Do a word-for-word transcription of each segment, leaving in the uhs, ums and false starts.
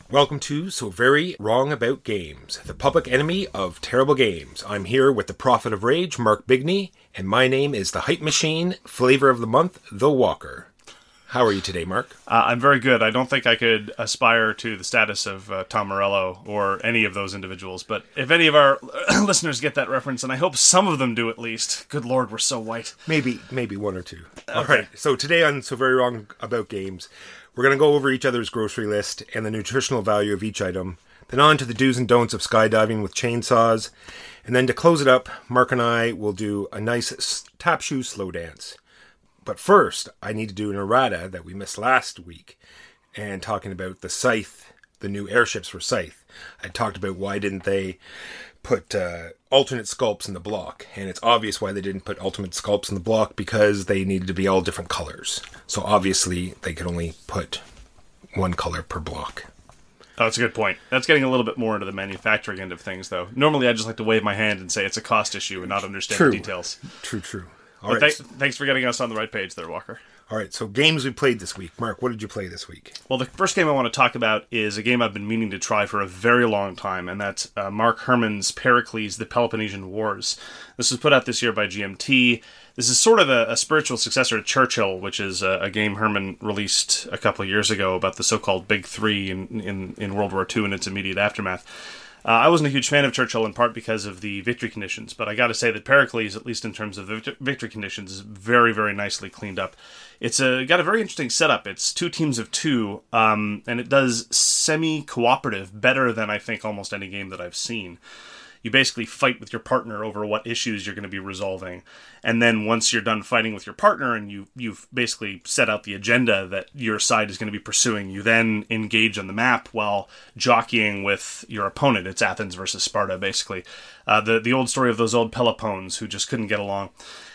Welcome to So Very Wrong About Games, the public enemy of terrible games. I'm here with the Prophet of Rage, Mark Bigney, and my name is the Hype Machine, flavor of the month, The Walker. How are you today, Mark? Uh, I'm very good. I don't think I could aspire to the status of uh, Tom Morello or any of those individuals, but if any of our listeners get that reference, and I hope some of them do at least, good lord, we're so white. Maybe, maybe one or two. Okay. All right, so today on So Very Wrong About Games, we're going to go over each other's grocery list and the nutritional value of each item, then on to the do's and don'ts of skydiving with chainsaws, and then to close it up, Mark and I will do a nice tap shoe slow dance. But first, I need to do an errata that we missed last week, and talking about the Scythe, the new airships for Scythe. I talked about why didn't they put uh, alternate sculpts in the block, and it's obvious why they didn't put alternate sculpts in the block, because they needed to be all different colors. So obviously, they could only put one color per block. Oh, that's a good point. That's getting a little bit more into the manufacturing end of things, though. Normally, I just like to wave my hand and say it's a cost issue and not understand True. the details. True, true. All right. Th- thanks for getting us on the right page there, Walker. All right, so games we played this week. Mark, what did you play this week? Well, the first game I want to talk about is a game I've been meaning to try for a very long time, and that's uh, Mark Herman's Pericles, The Peloponnesian Wars. This was put out this year by G M T. This is sort of a, a spiritual successor to Churchill, which is a, a game Herman released a couple of years ago about the so-called Big Three in, in, in World War Two and its immediate aftermath. Uh, I wasn't a huge fan of Churchill in part because of the victory conditions, but I got to say that Pericles, at least in terms of the victory conditions, is very, very nicely cleaned up. It's a, got a very interesting setup. It's two teams of two, um, and it does semi-cooperative better than I think almost any game that I've seen. You basically fight with your partner over what issues you're going to be resolving. And then once you're done fighting with your partner and you, you've basically set out the agenda that your side is going to be pursuing, you then engage on the map while jockeying with your opponent. It's Athens versus Sparta, basically. Uh, the, the old story of those old Pelopones who just couldn't get along.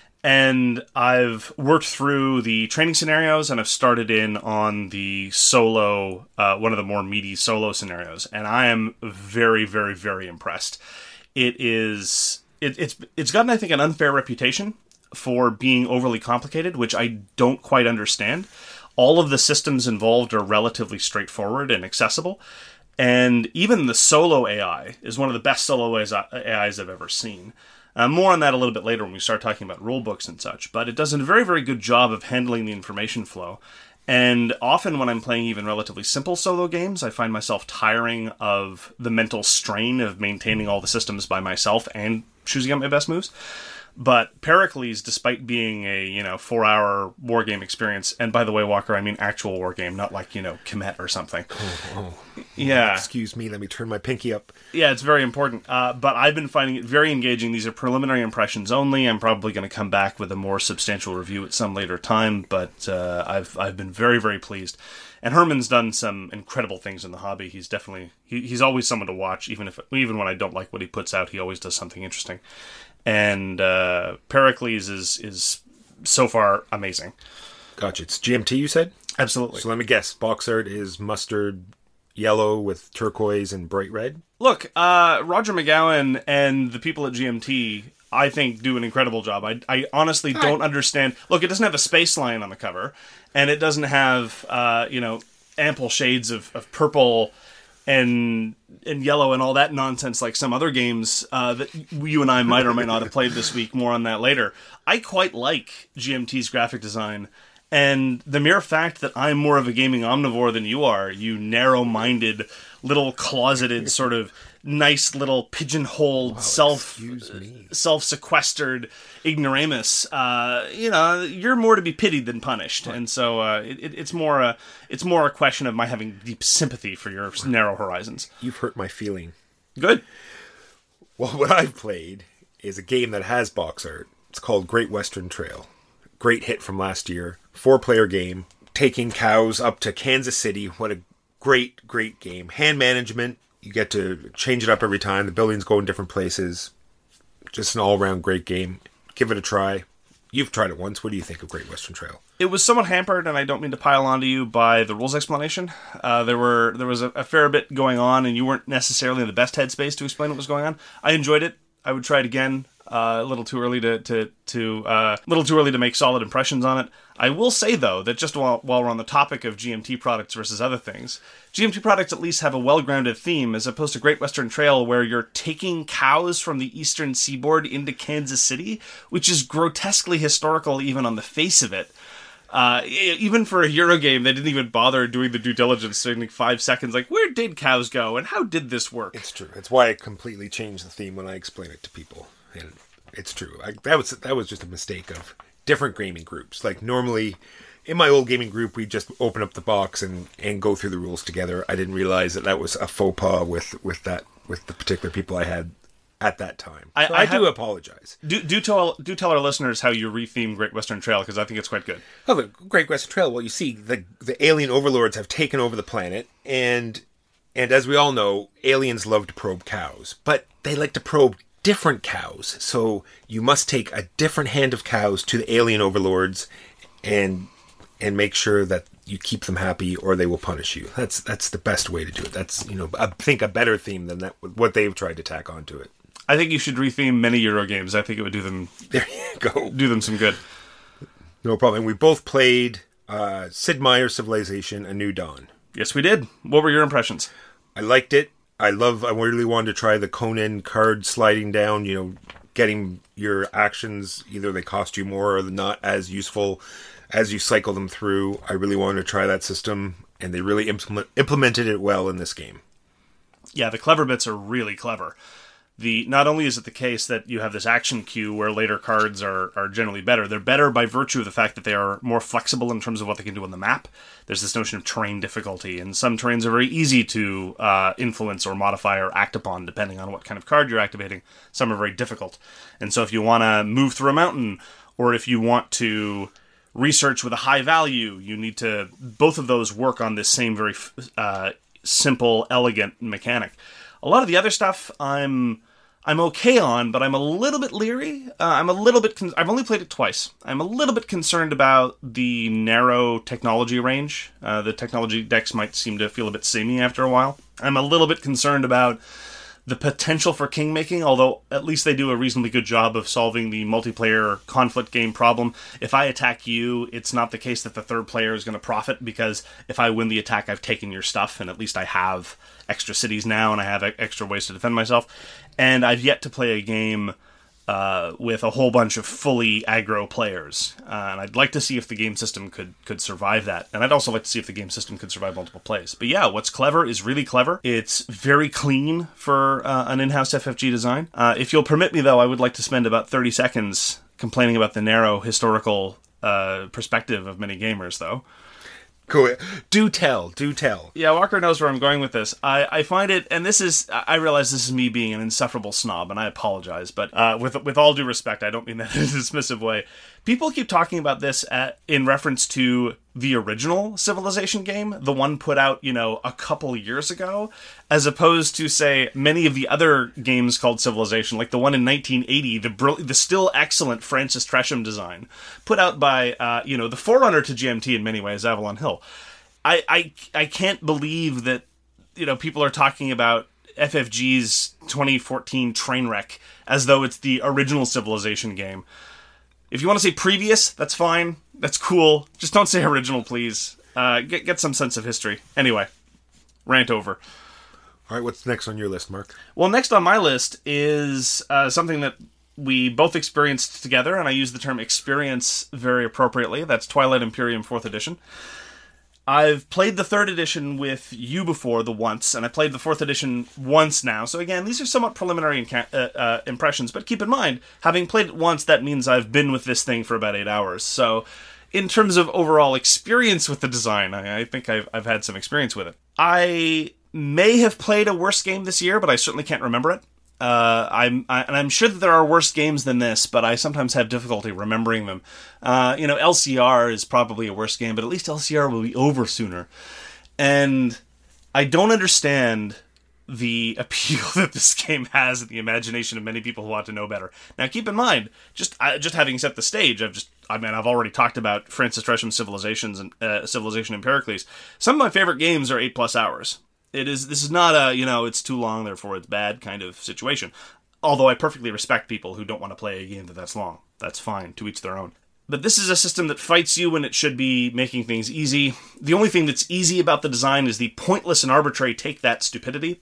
And I've worked through the training scenarios, and I've started in on the solo, uh, one of the more meaty solo scenarios. And I am very, very, very impressed. It is, it, it's it's gotten, I think, an unfair reputation for being overly complicated, which I don't quite understand. All of the systems involved are relatively straightforward and accessible. And even the solo A I is one of the best solo A Is I've ever seen. Uh, more on that a little bit later when we start talking about rule books and such. But it does a very, very good job of handling the information flow. And often when I'm playing even relatively simple solo games, I find myself tiring of the mental strain of maintaining all the systems by myself and choosing out my best moves. But Pericles, despite being a, you know, four-hour war game experience, and by the way, Walker, I mean actual war game, not like, you know, Kemet or something. Oh, oh. Yeah. Excuse me, let me turn my pinky up. Yeah, it's very important. Uh, but I've been finding it very engaging. These are preliminary impressions only. I'm probably going to come back with a more substantial review at some later time, but uh, I've I've been very, very pleased. And Herman's done some incredible things in the hobby. He's definitely, he, he's always someone to watch, even if even when I don't like what he puts out, he always does something interesting. And uh, Pericles is is so far amazing. Gotcha. It's G M T, you said? Absolutely. So let me guess. Box art is mustard yellow with turquoise and bright red? Look, uh, Roger McGowan and the people at G M T, I think, do an incredible job. I, I honestly All don't right. understand. Look, it doesn't have a space lion on the cover, and it doesn't have, uh, you know, ample shades of, of purple and and yellow and all that nonsense like some other games uh, that you and I might or might not have played this week. More on that later. I quite like G M T's graphic design, and the mere fact that I'm more of a gaming omnivore than you are, you narrow-minded, little closeted sort of nice little pigeonholed, wow, self self-sequestered ignoramus. Uh, you know, you're more to be pitied than punished, right. And so uh, it, it's more a it's more a question of my having deep sympathy for your narrow horizons. You've hurt my feeling. Good. Well, what I've played is a game that has box art. It's called Great Western Trail. Great hit from last year. Four-player game. Taking cows up to Kansas City. What a great, great game. Hand management. You get to change it up every time. The buildings go in different places. Just an all-around great game. Give it a try. You've tried it once. What do you think of Great Western Trail? It was somewhat hampered, and I don't mean to pile onto you, by the rules explanation. Uh, there were there was a, a fair bit going on, and you weren't necessarily in the best headspace to explain what was going on. I enjoyed it. I would try it again. Uh, a little too early to to to uh, little too early to make solid impressions on it. I will say though that just while while we're on the topic of G M T products versus other things, G M T products at least have a well-grounded theme, as opposed to Great Western Trail, where you're taking cows from the eastern seaboard into Kansas City, which is grotesquely historical even on the face of it. Uh, even for a Euro game, they didn't even bother doing the due diligence, spending five seconds like, where did cows go and how did this work? It's true. It's why I completely changed the theme when I explain it to people. And it's true. I, that was that was just a mistake of different gaming groups. Like normally, in my old gaming group, we just open up the box and, and go through the rules together. I didn't realize that that was a faux pas with, with that with the particular people I had at that time. I, so I, I have, do apologize. Do do tell do tell our listeners how you retheme Great Western Trail, because I think it's quite good. Oh, the Great Western Trail. Well, you see, the the alien overlords have taken over the planet, and and as we all know, aliens love to probe cows, but they like to probe different cows. So you must take a different hand of cows to the alien overlords, and and make sure that you keep them happy, or they will punish you. That's that's the best way to do it. That's, you know, I think a better theme than that what they've tried to tack onto it. I think you should retheme many Euro games. I think it would do them there you go do them some good. No problem. We both played uh, Sid Meier's Civilization: A New Dawn. Yes, we did. What were your impressions? I liked it. I love. I really wanted to try the Conan card sliding down. You know, getting your actions, either they cost you more or they're not as useful as you cycle them through. I really wanted to try that system, and they really implement, implemented it well in this game. Yeah, the clever bits are really clever. The not only is it the case that you have this action queue where later cards are, are generally better, they're better by virtue of the fact that they are more flexible in terms of what they can do on the map. There's this notion of terrain difficulty, and some terrains are very easy to uh, influence or modify or act upon depending on what kind of card you're activating. Some are very difficult. And so if you want to move through a mountain, or if you want to research with a high value, you need to, both of those work on this same very uh, simple, elegant mechanic. A lot of the other stuff I'm I'm okay on, but I'm a little bit leery. Uh, I'm a little bit. Con- I've only played it twice. I'm a little bit concerned about the narrow technology range. Uh, the technology decks might seem to feel a bit samey after a while. I'm a little bit concerned about the potential for king making, although at least they do a reasonably good job of solving the multiplayer conflict game problem. If I attack you, it's not the case that the third player is going to profit, because if I win the attack, I've taken your stuff, and at least I have extra cities now, and I have extra ways to defend myself. And I've yet to play a game uh, with a whole bunch of fully aggro players. Uh, and I'd like to see if the game system could, could survive that. And I'd also like to see if the game system could survive multiple plays. But yeah, what's clever is really clever. It's very clean for uh, an in-house F F G design. Uh, if you'll permit me, though, I would like to spend about thirty seconds complaining about the narrow historical uh, perspective of many gamers, though. Cool. Do tell, do tell. Yeah, Walker knows where I'm going with this. I, I find it, and this is, I realize this is me being an insufferable snob, and I apologize, but uh, with with all due respect, I don't mean that in a dismissive way. People keep talking about this at, in reference to the original Civilization game, the one put out, you know, a couple years ago, as opposed to, say, many of the other games called Civilization, like the one in nineteen eighty, the br- the still excellent Francis Tresham design, put out by, uh, you know, the forerunner to G M T in many ways, Avalon Hill. I, I, I can't believe that, you know, people are talking about F F G's twenty fourteen Trainwreck as though it's the original Civilization game. If you want to say previous, that's fine. That's cool. Just don't say original, please. Uh, get get some sense of history. Anyway, rant over. All right, what's next on your list, Mark? Well, next on my list is uh, something that we both experienced together, and I use the term experience very appropriately. That's Twilight Imperium fourth Edition. I've played the third edition with you before, the once, and I played the fourth edition once now. So again, these are somewhat preliminary inca- uh, uh, impressions, but keep in mind, having played it once, that means I've been with this thing for about eight hours. So in terms of overall experience with the design, I, I think I've, I've had some experience with it. I may have played a worse game this year, but I certainly can't remember it. Uh, I'm, I, and I'm sure that there are worse games than this, but I sometimes have difficulty remembering them. Uh, you know, L C R is probably a worse game, but at least L C R will be over sooner. And I don't understand the appeal that this game has in the imagination of many people who want to know better. Now, keep in mind, just uh, just having set the stage, I've just, I mean, I've already talked about Francis Tresham's Civilizations and uh, Civilization and Pericles. Some of my favorite games are eight plus hours. It is. This is not a, you know, it's too long, therefore it's bad kind of situation. Although I perfectly respect people who don't want to play a game that that's long. That's fine, to each their own. But this is a system that fights you when it should be making things easy. The only thing that's easy about the design is the pointless and arbitrary take that stupidity.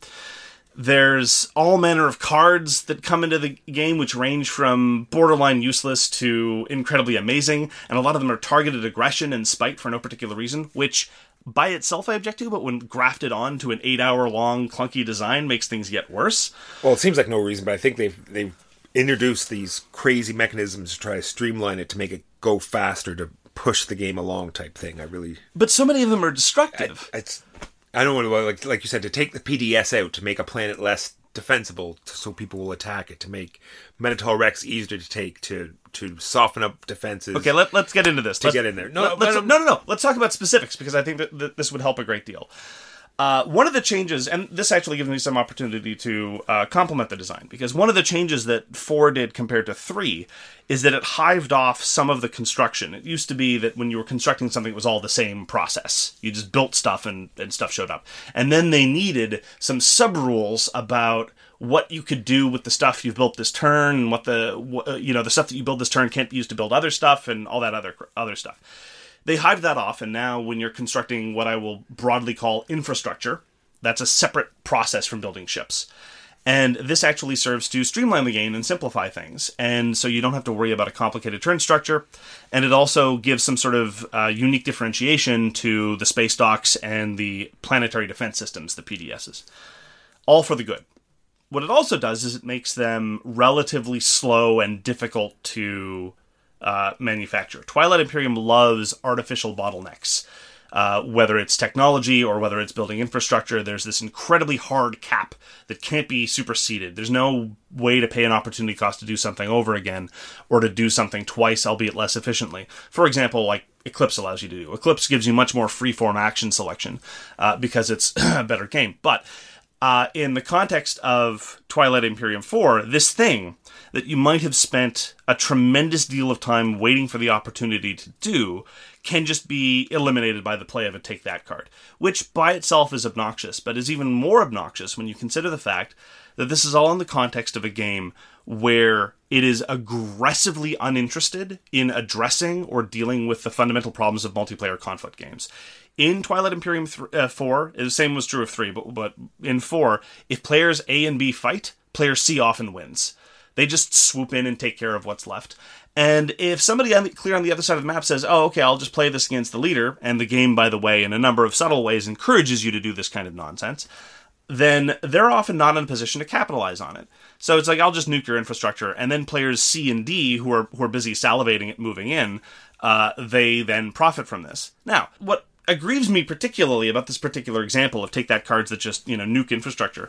There's all manner of cards that come into the game, which range from borderline useless to incredibly amazing, and a lot of them are targeted aggression and spite for no particular reason, which by itself I object to, but when grafted onto an eight-hour-long clunky design makes things get worse. Well, it seems like no reason, but I think they've they've introduced these crazy mechanisms to try to streamline it, to make it go faster, to push the game along type thing. I really... But so many of them are destructive. I, it's... I don't want to, like, like you said, to take the P D S out, to make a planet less defensible so people will attack it, to make Minotaur Rex easier to take, to to soften up defenses. Okay, let, let's get into this. To let's, get in there. No, let, let's, no, no, no. Let's talk about specifics, because I think that, that this would help a great deal. Uh, one of the changes, and this actually gives me some opportunity to uh, compliment the design, because one of the changes that four did compared to three is that it hived off some of the construction. It used to be that when you were constructing something, it was all the same process. You just built stuff and, and stuff showed up. And then they needed some sub-rules about what you could do with the stuff you've built this turn, and what the, you know, the stuff that you build this turn can't be used to build other stuff, and all that other other stuff. They hived that off, and now when you're constructing what I will broadly call infrastructure, that's a separate process from building ships. And this actually serves to streamline the game and simplify things. And so you don't have to worry about a complicated turn structure. And it also gives some sort of uh, unique differentiation to the space docks and the planetary defense systems, the P D Ss. All for the good. What it also does is it makes them relatively slow and difficult to uh, manufacture. Twilight Imperium loves artificial bottlenecks. Uh, whether it's technology or whether it's building infrastructure, there's this incredibly hard cap that can't be superseded. There's no way to pay an opportunity cost to do something over again, or to do something twice, albeit less efficiently. For example, like Eclipse allows you to do. Eclipse gives you much more freeform action selection uh, because it's a better game. But uh, in the context of Twilight Imperium four, this thing that you might have spent a tremendous deal of time waiting for the opportunity to do can just be eliminated by the play of a Take That card, which by itself is obnoxious, but is even more obnoxious when you consider the fact that this is all in the context of a game where it is aggressively uninterested in addressing or dealing with the fundamental problems of multiplayer conflict games. In Twilight Imperium th- uh, four, the same was true of three, but, but in four, if players A and B fight, player C often wins. They just swoop in and take care of what's left. And if somebody on the, clear on the other side of the map says, oh, okay, I'll just play this against the leader, and the game, by the way, in a number of subtle ways encourages you to do this kind of nonsense, then they're often not in a position to capitalize on it. So it's like, I'll just nuke your infrastructure, and then players C and D, who are who are busy salivating at moving in, uh, they then profit from this. Now, what aggrieves me particularly about this particular example of Take That cards that just, you know, nuke infrastructure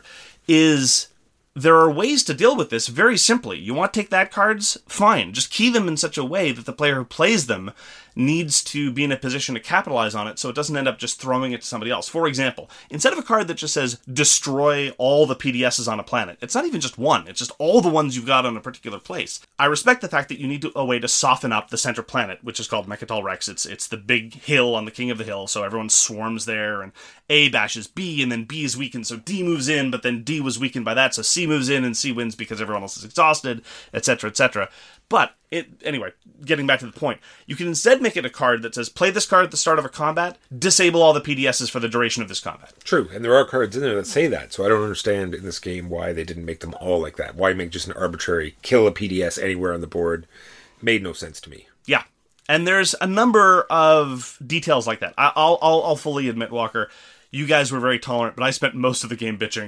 is there are ways to deal with this very simply. You want Take That cards? Fine. Just key them in such a way that the player who plays them needs to be in a position to capitalize on it so it doesn't end up just throwing it to somebody else. For example, instead of a card that just says, destroy all the P D Ss on a planet, it's not even just one, it's just all the ones you've got on a particular place. I respect the fact that you need to, a way to soften up the center planet, which is called Mechatol Rex. It's it's the big hill on the King of the Hill, so everyone swarms there, and A bashes B, and then B is weakened, so D moves in, but then D was weakened by that, so C moves in, and C wins because everyone else is exhausted, et cetera, et cetera. But, it, anyway, getting back to the point, you can instead make it a card that says, play this card at the start of a combat, disable all the P D Ss for the duration of this combat. True, and there are cards in there that say that, so I don't understand in this game why they didn't make them all like that. Why make just an arbitrary kill a P D S anywhere on the board? Made no sense to me. Yeah, and there's a number of details like that. I, I'll, I'll, I'll fully admit, Walker, you guys were very tolerant, but I spent most of the game bitching.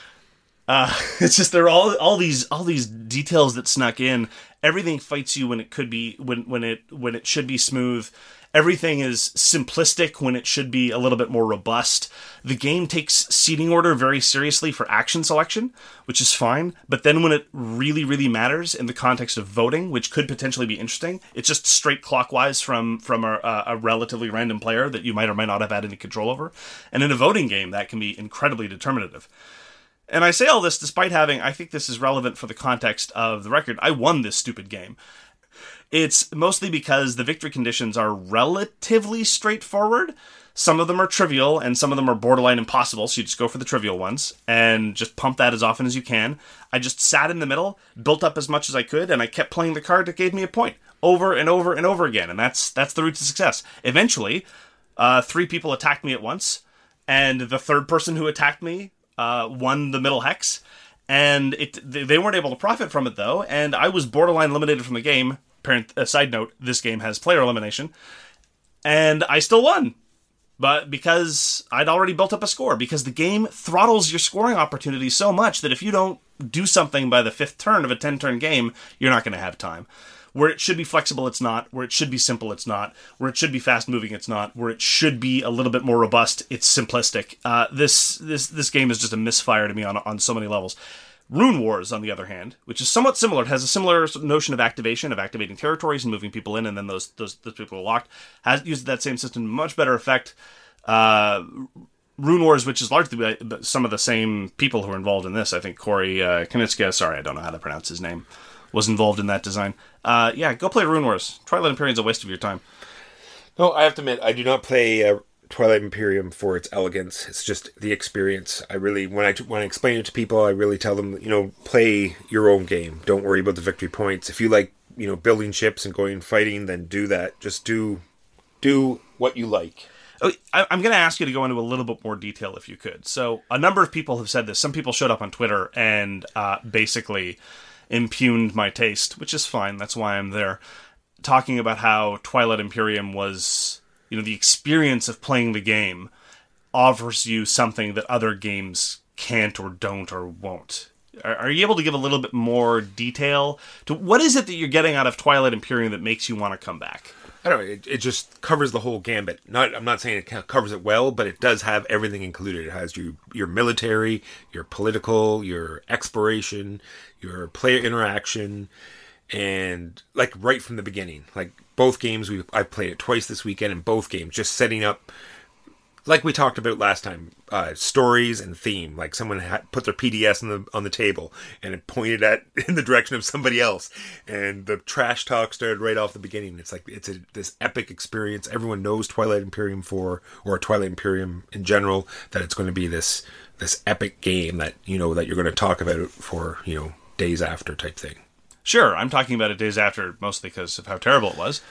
Uh, it's just there are all all these all these details that snuck in. Everything fights you when it could be when when it when it should be smooth. Everything is simplistic when it should be a little bit more robust. The game takes seating order very seriously for action selection, which is fine. But then when it really, really matters in the context of voting, which could potentially be interesting, it's just straight clockwise from, from a, a relatively random player that you might or might not have had any control over. And in a voting game, that can be incredibly determinative. And I say all this despite having, I think this is relevant for the context of the record, I won this stupid game. It's mostly because the victory conditions are relatively straightforward. Some of them are trivial, and some of them are borderline impossible, so you just go for the trivial ones, and just pump that as often as you can. I just sat in the middle, built up as much as I could, and I kept playing the card that gave me a point, over and over and over again, and that's that's the route to success. Eventually, uh, three people attacked me at once, and the third person who attacked me uh, won the middle hex, and it they weren't able to profit from it, though, and I was borderline eliminated from the game. Parent, uh, side note, this game has player elimination, and I still won. But because I'd already built up a score, because the game throttles your scoring opportunities so much that if you don't do something by the fifth turn of a ten-turn game, you're not going to have time. Where it should be flexible, it's not. Where it should be simple, it's not. Where it should be fast-moving, it's not. Where it should be a little bit more robust, it's simplistic. Uh, this this this game is just a misfire to me on on so many levels. Rune Wars, on the other hand, which is somewhat similar, it has a similar notion of activation, of activating territories and moving people in, and then those those, those people are locked, has used that same system to much better effect. Uh, Rune Wars, which is largely by some of the same people who are involved in this. I think Corey uh, Knizia, sorry, I don't know how to pronounce his name, was involved in that design. Uh, yeah, go play Rune Wars. Twilight Imperium is a waste of your time. No, I have to admit, I do not play uh, Twilight Imperium for its elegance. It's just the experience. I really, when I when I explain it to people, I really tell them, you know, play your own game. Don't worry about the victory points. If you like, you know, building ships and going and fighting, then do that. Just do do what you like. I'm going to ask you to go into a little bit more detail if you could. So a number of people have said this. Some people showed up on Twitter and uh, basically impugned my taste, which is fine. That's why I'm there. Talking about how Twilight Imperium was, you know, the experience of playing the game offers you something that other games can't or don't or won't. Are, are you able to give a little bit more detail to what is it that you're getting out of Twilight Imperium that makes you want to come back? I don't know, it, it just covers the whole gambit. Not, I'm not saying it covers it well, but it does have everything included. It has your, your military, your political, your exploration, your player interaction, and like right from the beginning. Like both games, we I played it twice this weekend, and both games just setting up, like we talked about last time, uh, stories and theme. Like someone had put their P D S on the on the table and it pointed at in the direction of somebody else, and the trash talk started right off the beginning. It's like it's a this epic experience. Everyone knows Twilight Imperium for or Twilight Imperium in general, that it's going to be this this epic game that you know that you're going to talk about it for you know days after type thing. Sure, I'm talking about it days after mostly because of how terrible it was,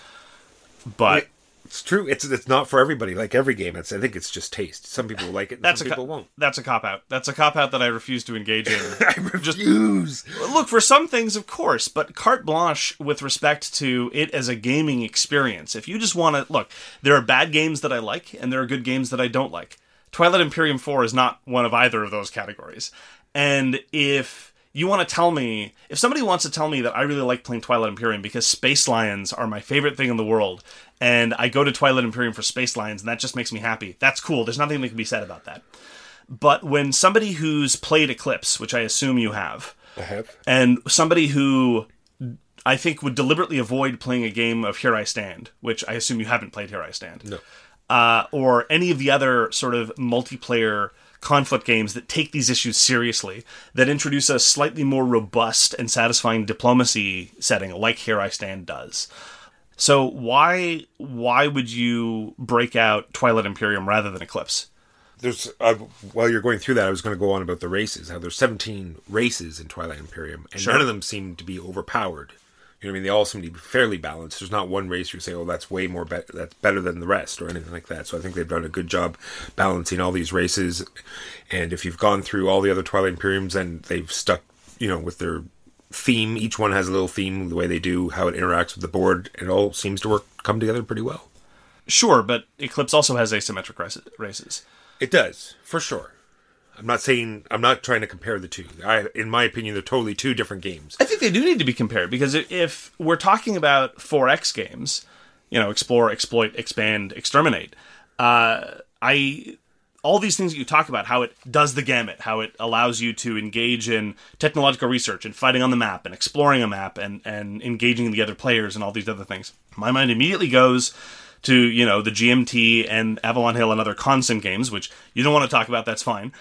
but. It's true. It's it's not for everybody. Like every game, it's I think it's just taste. Some people will like it, and that's some a people co- won't. That's a cop out. That's a cop out that I refuse to engage in. I refuse. Just, look, for some things, of course, but carte blanche with respect to it as a gaming experience. If you just want to look, there are bad games that I like, and there are good games that I don't like. Twilight Imperium four is not one of either of those categories. And if you want to tell me, if somebody wants to tell me that I really like playing Twilight Imperium because Space Lions are my favorite thing in the world, and I go to Twilight Imperium for Space Lions, and that just makes me happy, that's cool. There's nothing that can be said about that. But when somebody who's played Eclipse, which I assume you have, I have, and somebody who I think would deliberately avoid playing a game of Here I Stand, which I assume you haven't played Here I Stand, no, uh, or any of the other sort of multiplayer conflict games that take these issues seriously, that introduce a slightly more robust and satisfying diplomacy setting, like Here I Stand does. So why why would you break out Twilight Imperium rather than Eclipse? There's uh, while you're going through that, I was going to go on about the races. How there's seventeen races in Twilight Imperium, and Sure. none of them seem to be overpowered. You know what I mean? They all seem to be fairly balanced. There's not one race where you say, "Oh, that's way more be- that's better than the rest," or anything like that. So I think they've done a good job balancing all these races. And if you've gone through all the other Twilight Imperiums, and they've stuck, you know, with their theme. Each one has a little theme, the way they do, how it interacts with the board. It all seems to work, come together pretty well. Sure, but Eclipse also has asymmetric races. It does, for sure. I'm not saying, I'm not trying to compare the two. I, in my opinion, they're totally two different games. I think they do need to be compared, because if we're talking about four X games, you know, explore, exploit, expand, exterminate, uh, I... all these things that you talk about, how it does the gamut, how it allows you to engage in technological research and fighting on the map and exploring a map and, and engaging the other players and all these other things. My mind immediately goes to, you know, the G M T and Avalon Hill and other Consim games, which you don't want to talk about, that's fine.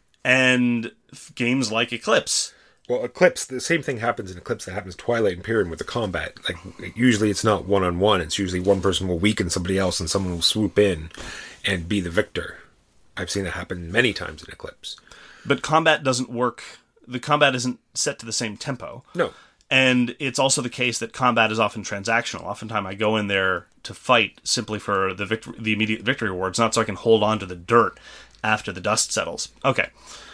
And games like Eclipse. Well, Eclipse, the same thing happens in Eclipse that happens in Twilight Imperium with the combat. Like, usually it's not one-on-one. It's usually one person will weaken somebody else and someone will swoop in. and be the victor. I've seen it happen many times in Eclipse. But combat doesn't work. The combat isn't set to the same tempo. No. And it's also the case that combat is often transactional. Oftentimes I go in there to fight simply for the victory, the immediate victory rewards, not so I can hold on to the dirt after the dust settles. Okay.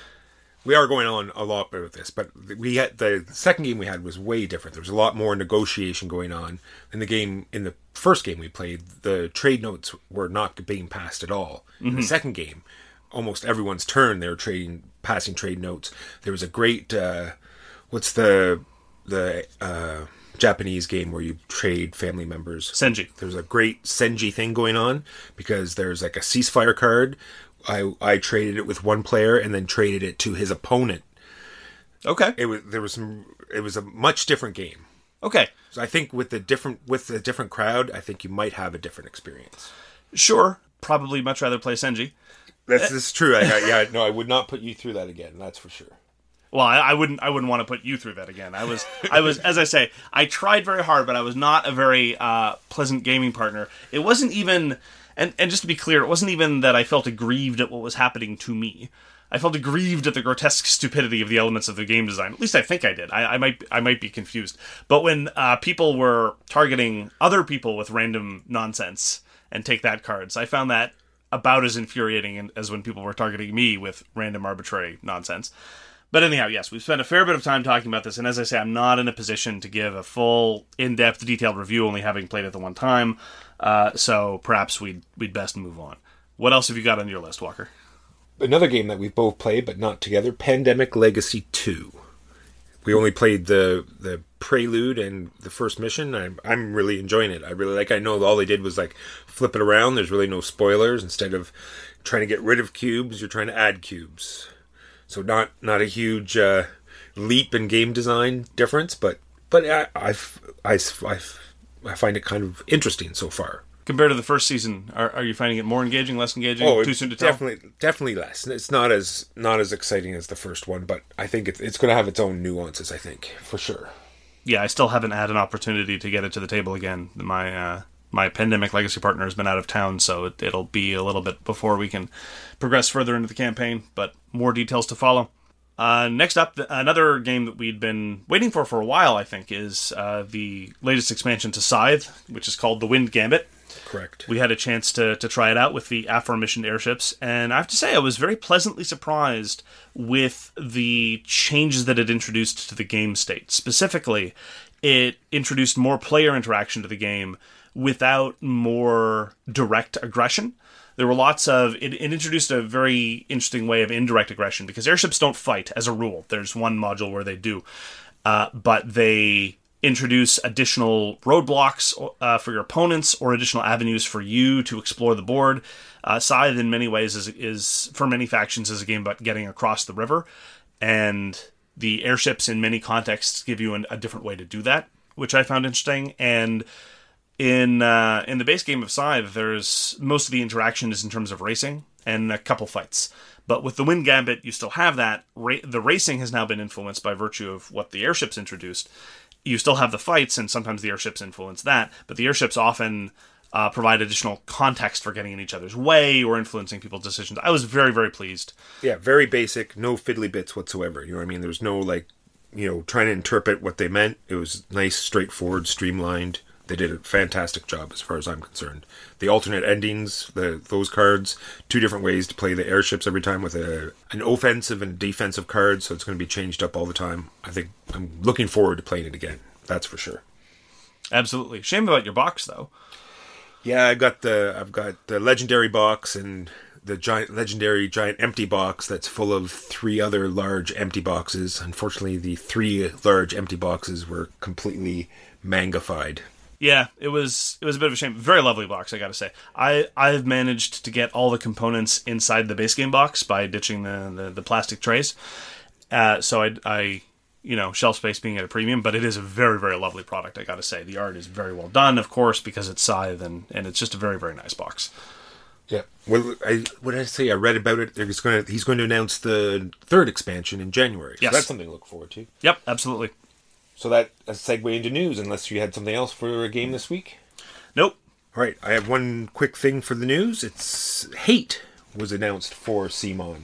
We are going on a lot with this, but we had the second game we had was way different. There was a lot more negotiation going on. In the game, in the first game we played, the trade notes were not being passed at all. Mm-hmm. In the second game, almost everyone's turn they were trading, passing trade notes. There was a great, uh, what's the the uh, Japanese game where you trade family members? Senji. There's a great Senji thing going on because there's like a ceasefire card. I I traded it with one player and then traded it to his opponent. Okay. It was there was some. It was a much different game. Okay. So I think with the different with the different crowd, I think you might have a different experience. Sure. Probably much rather play Senji. That's, that's true. I, I, yeah, no, I would not put you through that again. That's for sure. Well, I, I wouldn't. I wouldn't want to put you through that again. I was. I was. As I say, I tried very hard, but I was not a very uh, pleasant gaming partner. It wasn't even. And and just to be clear, it wasn't even that I felt aggrieved at what was happening to me. I felt aggrieved at the grotesque stupidity of the elements of the game design. At least I think I did. I, I might. I might be confused. But when uh, people were targeting other people with random nonsense and take that cards, I found that about as infuriating as when people were targeting me with random arbitrary nonsense. But anyhow, yes, we've spent a fair bit of time talking about this, and as I say, I'm not in a position to give a full, in-depth, detailed review, only having played it the one time, uh, so perhaps we'd, we'd best move on. What else have you got on your list, Walker? Another game that we've both played, but not together, Pandemic Legacy two. We only played the the prelude and the first mission. I'm, I'm really enjoying it. I really like I know all they did was like flip it around. There's really no spoilers. Instead of trying to get rid of cubes, you're trying to add cubes. So not not a huge uh, leap in game design difference, but but I I've, I've, I've, I find it kind of interesting so far. Compared to the first season, are are you finding it more engaging, less engaging? Oh, too soon to tell? Definitely, definitely less. It's not as not as exciting as the first one, but I think it's it's going to have its own nuances. I think for sure. Yeah, I still haven't had an opportunity to get it to the table again. My uh, my Pandemic Legacy partner has been out of town, so it, it'll be a little bit before we can progress further into the campaign, but more details to follow. Uh, next up, the, another game that we'd been waiting for for a while, I think, is uh, the latest expansion to Scythe, which is called The Wind Gambit. Correct. We had a chance to, to try it out with the aforementioned airships, and I have to say I was very pleasantly surprised with the changes that it introduced to the game state. Specifically, it introduced more player interaction to the game without more direct aggression. There were lots of... It, it introduced a very interesting way of indirect aggression, because airships don't fight, as a rule. There's one module where they do. Uh, but they introduce additional roadblocks uh, for your opponents, or additional avenues for you to explore the board. Uh, Scythe, in many ways, is, is for many factions, is a game about getting across the river. And the airships, in many contexts, give you an, a different way to do that, which I found interesting. And... In uh, in the base game of Scythe, there's most of the interaction is in terms of racing and a couple fights. But with the Wind Gambit, you still have that. Ra- the racing has now been influenced by virtue of what the airships introduced. You still have the fights, and sometimes the airships influence that. But the airships often uh, provide additional context for getting in each other's way or influencing people's decisions. I was very, very pleased. Yeah, very basic, no fiddly bits whatsoever. You know what I mean? There's no, like, you know, trying to interpret what they meant. It was nice, straightforward, streamlined. They did a fantastic job as far as I'm concerned. The alternate endings, the those cards, two different ways to play the airships every time with a an offensive and defensive card, so it's going to be changed up all the time. I think I'm looking forward to playing it again. That's for sure. Absolutely. Shame about your box, though. Yeah, I got the I've got the legendary box and the giant legendary giant empty box that's full of three other large empty boxes. Unfortunately, the three large empty boxes were completely mangified. Yeah, it was it was a bit of a shame. Very lovely box, I gotta say. I, I've managed to get all the components inside the base game box by ditching the, the, the plastic trays. Uh, so I, I, you know, shelf space being at a premium, but it is a very, very lovely product, I gotta say. The art is very well done, of course, because it's Scythe, and, and it's just a very, very nice box. Yeah. Well, I, what did I say? I read about it. He's going to, he's going to announce the third expansion in January. Yes. So that's something to look forward to. Yep, absolutely. So that a segue into news, unless you had something else for a game this week? Nope. All right, I have one quick thing for the news. It's Hate was announced for CMON.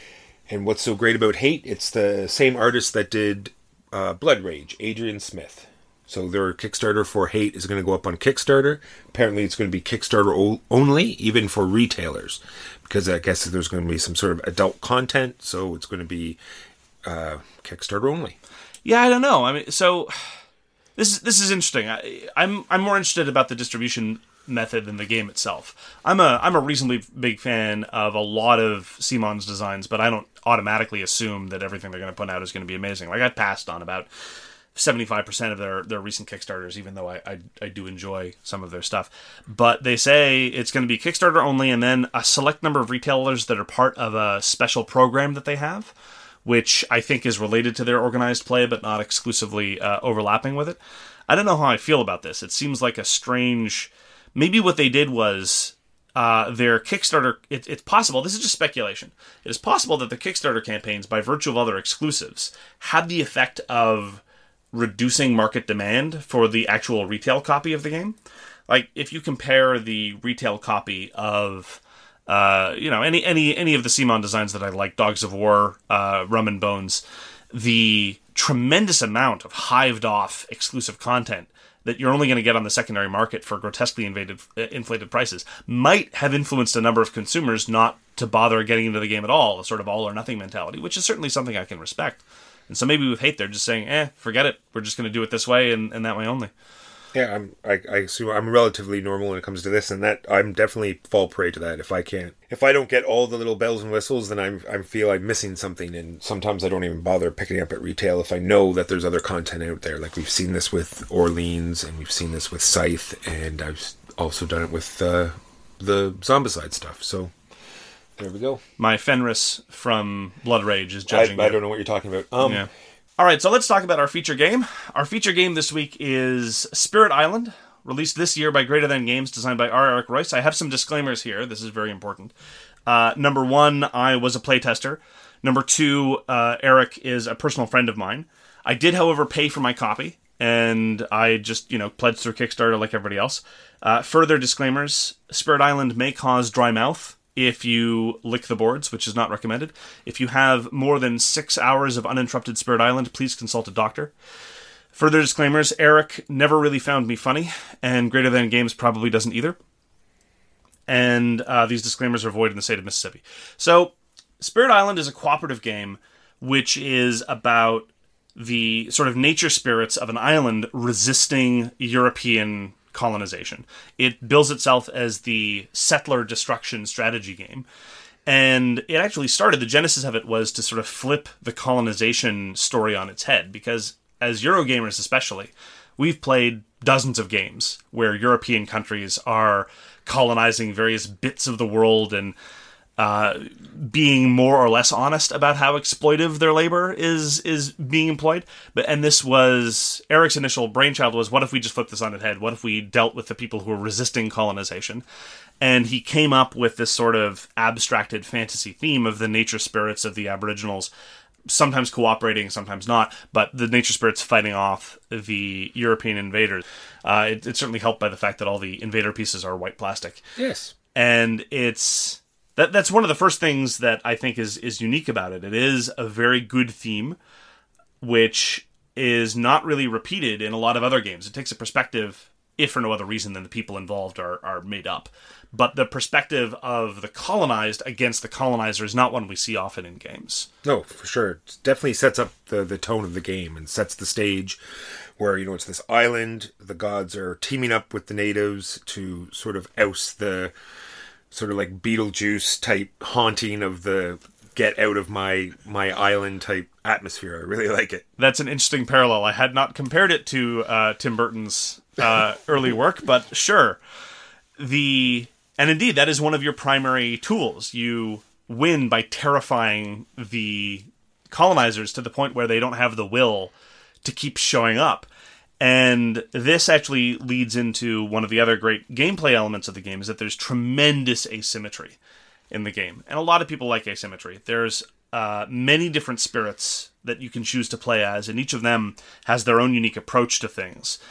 And what's so great about Hate, it's the same artist that did uh, Blood Rage, Adrian Smith. So their Kickstarter for Hate is going to go up on Kickstarter. Apparently it's going to be Kickstarter o- only, even for retailers. Because I guess there's going to be some sort of adult content, so it's going to be uh, Kickstarter only. Yeah, I don't know. I mean, so this is this is interesting. I, I'm I'm more interested about the distribution method than the game itself. I'm a I'm a reasonably big fan of a lot of CMON's designs, but I don't automatically assume that everything they're going to put out is going to be amazing. Like I passed on about seventy-five percent of their, their recent Kickstarters, even though I, I I do enjoy some of their stuff. But they say it's going to be Kickstarter only, and then a select number of retailers that are part of a special program that they have, which I think is related to their organized play, but not exclusively uh, overlapping with it. I don't know how I feel about this. It seems like a strange... Maybe what they did was uh, their Kickstarter... It, it's possible, this is just speculation, it is possible that the Kickstarter campaigns, by virtue of other exclusives, had the effect of reducing market demand for the actual retail copy of the game. Like, if you compare the retail copy of... Uh, you know, any any any of the CMON designs that I like, Dogs of War, uh, Rum and Bones, the tremendous amount of hived off exclusive content that you're only going to get on the secondary market for grotesquely invaded, uh, inflated prices might have influenced a number of consumers not to bother getting into the game at all, a sort of all or nothing mentality, which is certainly something I can respect. And so maybe with Hate, they're just saying, eh, forget it. We're just going to do it this way and, and that way only. Yeah, I'm. I, I assume I'm relatively normal when it comes to this, and that I'm definitely fall prey to that. If I can't, if I don't get all the little bells and whistles, then I'm. I feel I'm missing something, and sometimes I don't even bother picking it up at retail if I know that there's other content out there. Like we've seen this with Orleans, and we've seen this with Scythe, and I've also done it with uh, the Zombicide stuff. So there we go. My Fenris from Blood Rage is judging. I, I you. don't know what you're talking about. Um, yeah. All right, so let's talk about our feature game. Our feature game this week is Spirit Island, released this year by Greater Than Games, designed by R. Eric Royce. I have some disclaimers here. This is very important. Uh, number one, I was a playtester. Number two, uh, Eric is a personal friend of mine. I did, however, pay for my copy, and I just, you know, pledged through Kickstarter like everybody else. Uh, further disclaimers, Spirit Island may cause dry mouth if you lick the boards, which is not recommended. If you have more than six hours of uninterrupted Spirit Island, please consult a doctor. Further disclaimers, Eric never really found me funny, and Greater Than Games probably doesn't either. And uh, these disclaimers are void in the state of Mississippi. So, Spirit Island is a cooperative game which is about the sort of nature spirits of an island resisting European colonization. It bills itself as the settler destruction strategy game. And it actually started, the genesis of it was to sort of flip the colonization story on its head, because as Eurogamers especially, we've played dozens of games where European countries are colonizing various bits of the world and uh, being more or less honest about how exploitive their labor is is being employed. But and this was Eric's initial brainchild was, what if we just flipped this on its head? What if we dealt with the people who are resisting colonization? And he came up with this sort of abstracted fantasy theme of the nature spirits of the Aboriginals, sometimes cooperating, sometimes not, but the nature spirits fighting off the European invaders. Uh, it, it's certainly helped by the fact that all the invader pieces are white plastic. Yes. And it's that that's one of the first things that I think is, is unique about it. It is a very good theme, which is not really repeated in a lot of other games. It takes a perspective, if for no other reason than the people involved are, are made up. But the perspective of the colonized against the colonizer is not one we see often in games. No, for sure. It definitely sets up the, the tone of the game and sets the stage where, you know, it's this island. The gods are teaming up with the natives to sort of oust the sort of like Beetlejuice type haunting of the get out of my my island type atmosphere. I really like it. That's an interesting parallel. I had not compared it to uh, Tim Burton's uh, early work, but sure. The and indeed, that is one of your primary tools. You win by terrifying the colonizers to the point where they don't have the will to keep showing up. And this actually leads into one of the other great gameplay elements of the game, is that there's tremendous asymmetry in the game. And a lot of people like asymmetry. There's uh, many different spirits that you can choose to play as, and each of them has their own unique approach to things.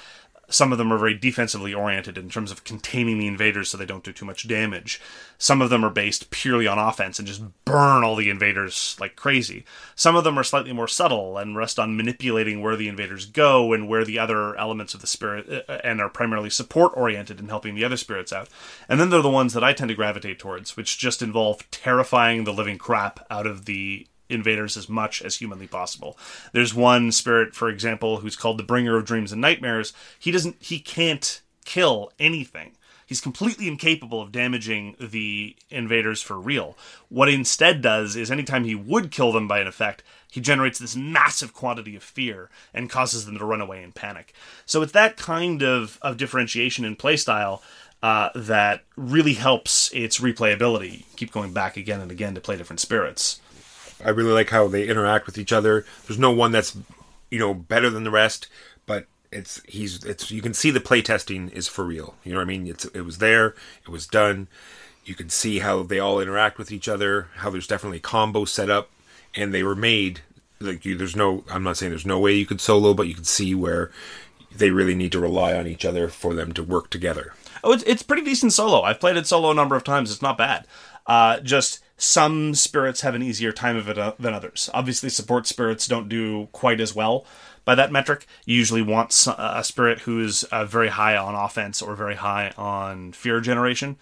Some of them are very defensively oriented in terms of containing the invaders so they don't do too much damage. Some of them are based purely on offense and just burn all the invaders like crazy. Some of them are slightly more subtle and rest on manipulating where the invaders go and where the other elements of the spirit, uh, and are primarily support oriented in helping the other spirits out. And then they're the ones that I tend to gravitate towards, which just involve terrifying the living crap out of the invaders as much as humanly possible. There's one spirit, for example, who's called the Bringer of Dreams and Nightmares. He doesn't, he can't kill anything. He's completely incapable of damaging the invaders for real. What he instead does is anytime he would kill them by an effect, he generates this massive quantity of fear and causes them to run away in panic. So it's that kind of, of differentiation in playstyle uh, that really helps its replayability. Keep going back again and again to play different spirits. I really like how they interact with each other. There's no one that's, you know, better than the rest, but it's he's it's you can see the playtesting is for real. You know what I mean? It's it was there, it was done. You can see how they all interact with each other, how there's definitely combos set up, and they were made like you. There's no, I'm not saying there's no way you could solo, but you can see where they really need to rely on each other for them to work together. Oh, it's it's pretty decent solo. I've played it solo a number of times. It's not bad. Uh, just some spirits have an easier time of it uh, than others. Obviously, support spirits don't do quite as well by that metric. You usually want a spirit who is uh, very high on offense or very high on fear generation.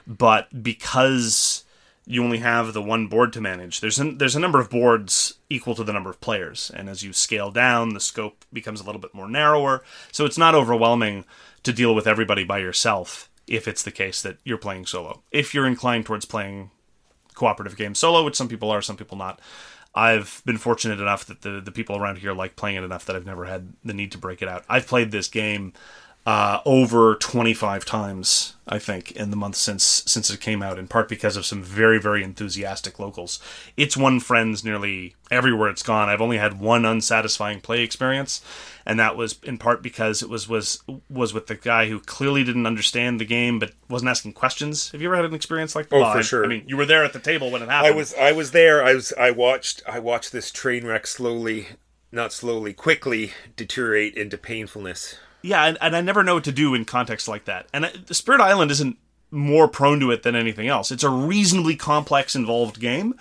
But because you only have the one board to manage, there's a, there's a number of boards equal to the number of players. And as you scale down, the scope becomes a little bit more narrower. So it's not overwhelming to deal with everybody by yourself if it's the case that you're playing solo. If you're inclined towards playing cooperative games solo, which some people are, some people not, I've been fortunate enough that the, the people around here like playing it enough that I've never had the need to break it out. I've played this game uh, over twenty-five times, I think, in the month since since it came out, in part because of some very, very enthusiastic locals. It's won friends nearly everywhere it's gone. I've only had one unsatisfying play experience, and that was in part because it was was was with the guy who clearly didn't understand the game but wasn't asking questions. Have you ever had an experience like that? Oh, well, for I, sure. I mean, you were there at the table when it happened. I was I was there. I was I watched I watched this train wreck slowly, not slowly, quickly deteriorate into painfulness. Yeah, and, and I never know what to do in contexts like that. And I, Spirit Island isn't more prone to it than anything else. It's a reasonably complex, involved game,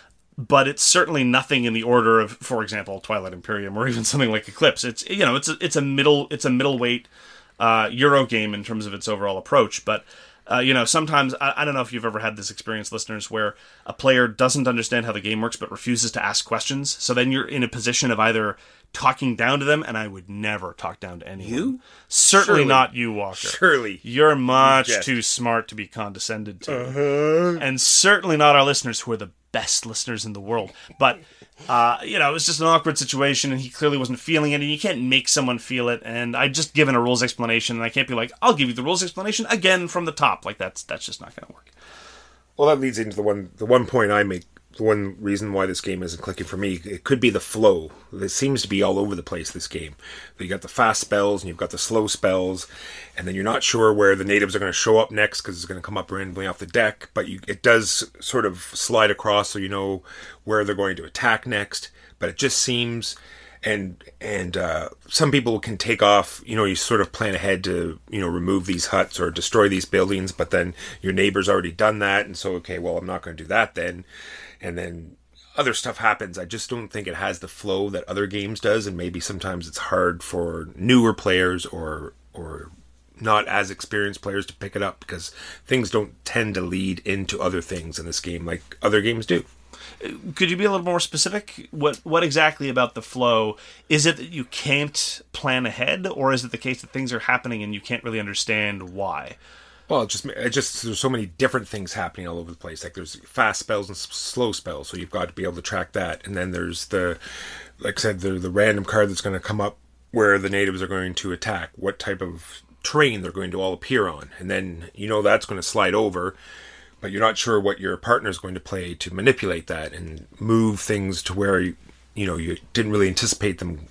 but it's certainly nothing in the order of, for example, Twilight Imperium or even something like Eclipse. It's you know, it's a, it's a middle it's a middleweight uh, Euro game in terms of its overall approach. But uh, you know, sometimes I, I don't know if you've ever had this experience, listeners, where a player doesn't understand how the game works but refuses to ask questions. So then you're in a position of either talking down to them, and I would never talk down to anyone. You? Certainly Surely. not you, Walker. Surely. You're much Yes. too smart to be condescended to. Uh-huh. And certainly not our listeners, who are the best listeners in the world. But, uh, you know, it was just an awkward situation, and he clearly wasn't feeling it, and you can't make someone feel it. And I just given a rules explanation, and I can't be like, I'll give you the rules explanation again from the top. Like, that's that's just not going to work. Well, that leads into the one the one point I make. The one reason why this game isn't clicking for me, it could be the flow. It seems to be all over the place, this game. You got the fast spells, and you've got the slow spells, and then you're not sure where the natives are going to show up next, because it's going to come up randomly off the deck, but you, it does sort of slide across so you know where they're going to attack next, but it just seems... And and uh, some people can take off, you know, you sort of plan ahead to, you know, remove these huts or destroy these buildings, but then your neighbor's already done that, and so, okay, well, I'm not going to do that then. And then other stuff happens. I just don't think it has the flow that other games does, and maybe sometimes it's hard for newer players or or not as experienced players to pick it up, because things don't tend to lead into other things in this game like other games do. Could you be a little more specific? What what exactly about the flow? Is it that you can't plan ahead, or is it the case that things are happening and you can't really understand why? Well, it just it just there's so many different things happening all over the place. Like there's fast spells and s- slow spells, so you've got to be able to track that. And then there's the, like I said, the the random card that's going to come up where the natives are going to attack, what type of terrain they're going to all appear on, and then you know that's going to slide over. But you're not sure what your partner is going to play to manipulate that and move things to where you, you know, you didn't really anticipate them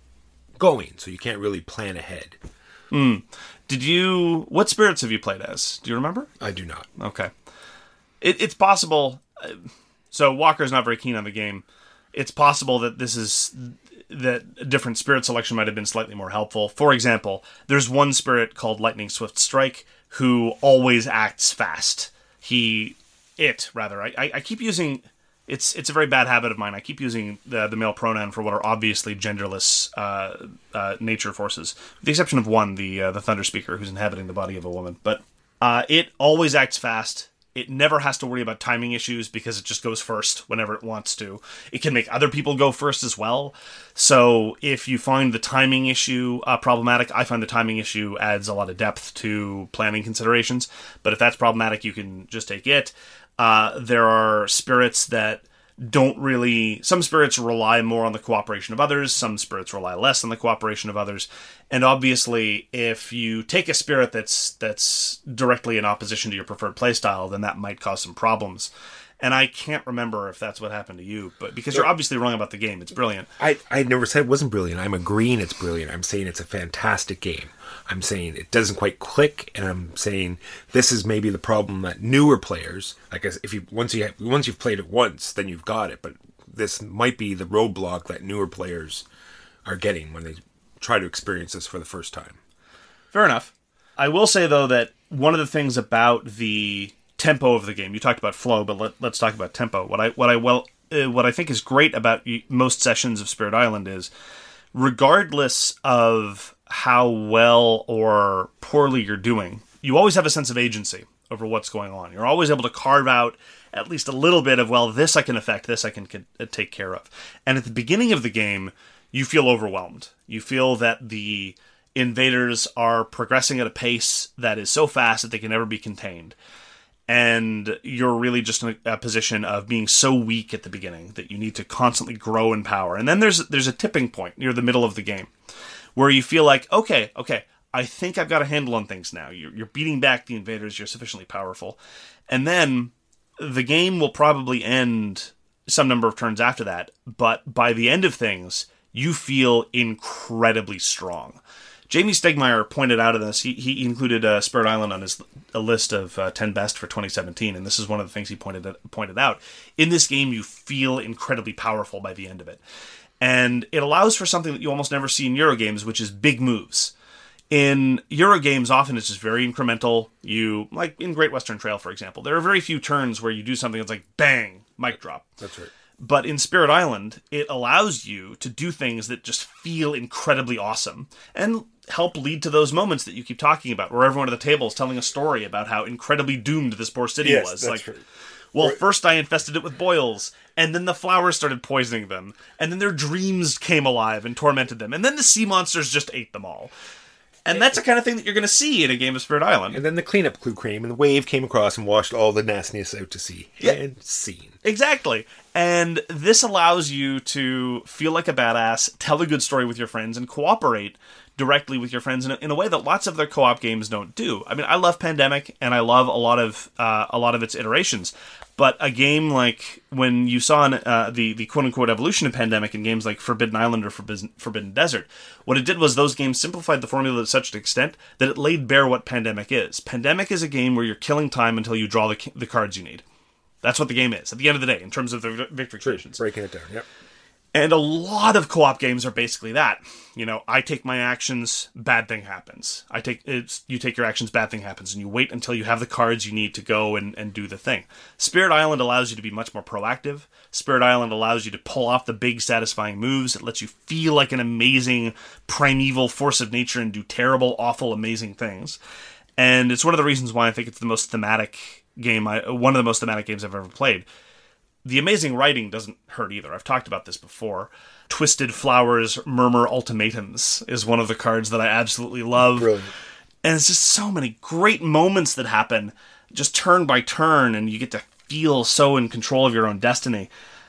going, so you can't really plan ahead. Hmm. Did you? What spirits have you played as? Do you remember? I do not. Okay. It, it's possible. Uh, so Walker's not very keen on the game. It's possible that this is that different spirit selection might have been slightly more helpful. For example, there's one spirit called Lightning Swift Strike who always acts fast. He, it rather. I, I, I keep using. It's it's a very bad habit of mine. I keep using the the male pronoun for what are obviously genderless uh, uh, nature forces, with the exception of one, the uh, the Thunder Speaker, who's inhabiting the body of a woman. But uh, it always acts fast. It never has to worry about timing issues because it just goes first whenever it wants to. It can make other people go first as well. So if you find the timing issue uh, problematic, I find the timing issue adds a lot of depth to planning considerations. But if that's problematic, you can just take it. Uh, there are spirits that don't really... Some spirits rely more on the cooperation of others. Some spirits rely less on the cooperation of others. And obviously, if you take a spirit that's that's directly in opposition to your preferred playstyle, then that might cause some problems. And I can't remember if that's what happened to you, but because you're obviously wrong about the game. It's brilliant. I, I never said it wasn't brilliant. I'm agreeing it's brilliant. I'm saying it's a fantastic game. I'm saying it doesn't quite click, and I'm saying this is maybe the problem that newer players, I guess, if you once you have, once you've played it once, then you've got it. But this might be the roadblock that newer players are getting when they try to experience this for the first time. Fair enough. I will say though that one of the things about the tempo of the game, you talked about flow, but let, let's talk about tempo. What I what I well uh, what I think is great about most sessions of Spirit Island is, regardless of how well or poorly you're doing, you always have a sense of agency over what's going on. You're always able to carve out at least a little bit of, well, this I can affect, this I can, can uh, take care of. And at the beginning of the game, you feel overwhelmed. You feel that the invaders are progressing at a pace that is so fast that they can never be contained. And you're really just in a, a position of being so weak at the beginning that you need to constantly grow in power. And then there's there's a tipping point near the middle of the game where you feel like, okay, okay, I think I've got a handle on things now. You're, you're beating back the invaders. You're sufficiently powerful. And then the game will probably end some number of turns after that. But by the end of things, you feel incredibly strong. Jamie Stegmaier pointed out in this, he, he included uh, Spirit Island on his a list of uh, ten best for twenty seventeen, and this is one of the things he pointed pointed out. In this game, you feel incredibly powerful by the end of it. And it allows for something that you almost never see in Eurogames, which is big moves. In Eurogames, often it's just very incremental. You, like in Great Western Trail, for example, there are very few turns where you do something that's like, bang, mic drop. That's right. But in Spirit Island, it allows you to do things that just feel incredibly awesome and help lead to those moments that you keep talking about, where everyone at the table is telling a story about how incredibly doomed this poor city yes, was. That's like, right. well, Right. first I infested it with boils, and then the flowers started poisoning them, and then their dreams came alive and tormented them, and then the sea monsters just ate them all. And that's the kind of thing that you're going to see in a game of Spirit Island. And then the cleanup crew came, and the wave came across and washed all the nastiness out to sea. Yeah. And scene. Exactly. And this allows you to feel like a badass, tell a good story with your friends, and cooperate directly with your friends in a, in a way that lots of their co-op games don't do. I mean, I love Pandemic, and I love a lot of uh, a lot of its iterations. But a game like when you saw an, uh, the the quote unquote evolution of Pandemic in games like Forbidden Island or Forbidden, Forbidden Desert, what it did was those games simplified the formula to such an extent that it laid bare what Pandemic is. Pandemic is a game where you're killing time until you draw the the cards you need. That's what the game is at the end of the day in terms of the victory conditions. Breaking it down, yep. And a lot of co-op games are basically that. You know, I take my actions, bad thing happens. I take it's, you take your actions, bad thing happens, and you wait until you have the cards you need to go and, and do the thing. Spirit Island allows you to be much more proactive. Spirit Island allows you to pull off the big, satisfying moves. It lets you feel like an amazing, primeval force of nature and do terrible, awful, amazing things. And it's one of the reasons why I think it's the most thematic game, I, one of the most thematic games I've ever played. The amazing writing doesn't hurt either. I've talked about this before. Twisted Flowers Murmur Ultimatums is one of the cards that I absolutely love. Brilliant. And it's just so many great moments that happen just turn by turn, and you get to feel so in control of your own destiny.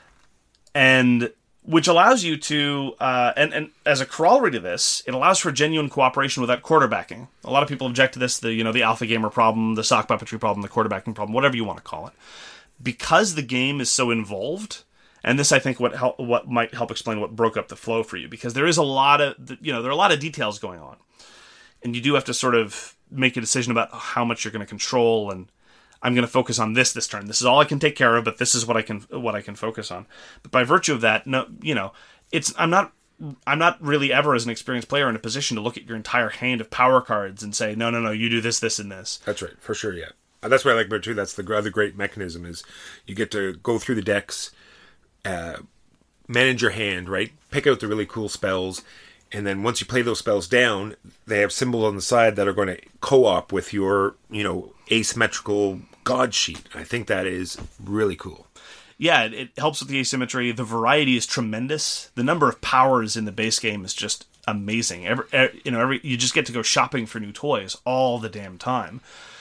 And which allows you to, uh, and, and as a corollary to this, it allows for genuine cooperation without quarterbacking. A lot of people object to this, the you know the alpha gamer problem, the sock puppetry problem, the quarterbacking problem, whatever you want to call it. Because the game is so involved, and this I think what help, what might help explain what broke up the flow for you, because there is a lot of you know there are a lot of details going on, and you do have to sort of make a decision about how much you're going to control. And I'm going to focus on this this turn. This is all I can take care of, but this is what I can what I can focus on. But by virtue of that, no, you know, it's I'm not I'm not really ever, as an experienced player, in a position to look at your entire hand of power cards and say, no, no, no, you do this, this, and this. That's right, for sure, yeah. And that's what I like about it, too. That's the other great mechanism, is you get to go through the decks, uh, manage your hand, right? Pick out the really cool spells, and then once you play those spells down, they have symbols on the side that are going to co-op with your, you know, asymmetrical god sheet. I think that is really cool. Yeah, it, it helps with the asymmetry. The variety is tremendous. The number of powers in the base game is just amazing. Every, every, you know, every you just get to go shopping for new toys all the damn time.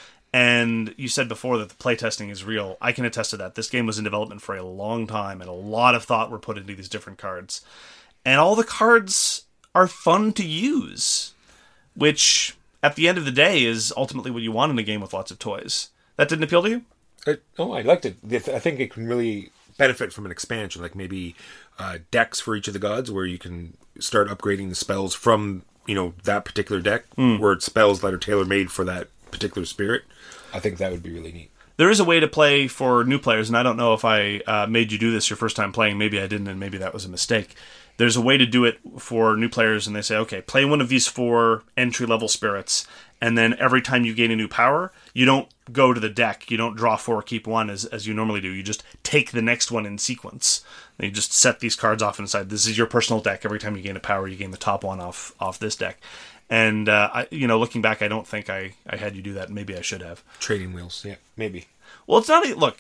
And you said before that the playtesting is real. I can attest to that. This game was in development for a long time, and a lot of thought were put into these different cards. And all the cards are fun to use, which, at the end of the day, is ultimately what you want in a game with lots of toys. That didn't appeal to you? It, oh, I liked it. I think it can really benefit from an expansion, like maybe uh, decks for each of the gods, where you can start upgrading the spells from, you know, that particular deck, mm. where it's spells that are tailor-made for that particular spirit. I think that would be really neat. There is a way to play for new players, and I don't know if I uh, made you do this your first time playing. Maybe I didn't, and maybe that was a mistake. There's a way to do it for new players, and they say, okay, play one of these four entry-level spirits, and then every time you gain a new power, you don't go to the deck. You don't draw four, keep one, as, as you normally do. You just take the next one in sequence. And you just set these cards off and decide, this is your personal deck. Every time you gain a power, you gain the top one off off this deck. And, uh, I, you know, looking back, I don't think I, I had you do that. Maybe I should have. Trading wheels, yeah, maybe. Well, it's not... A, look,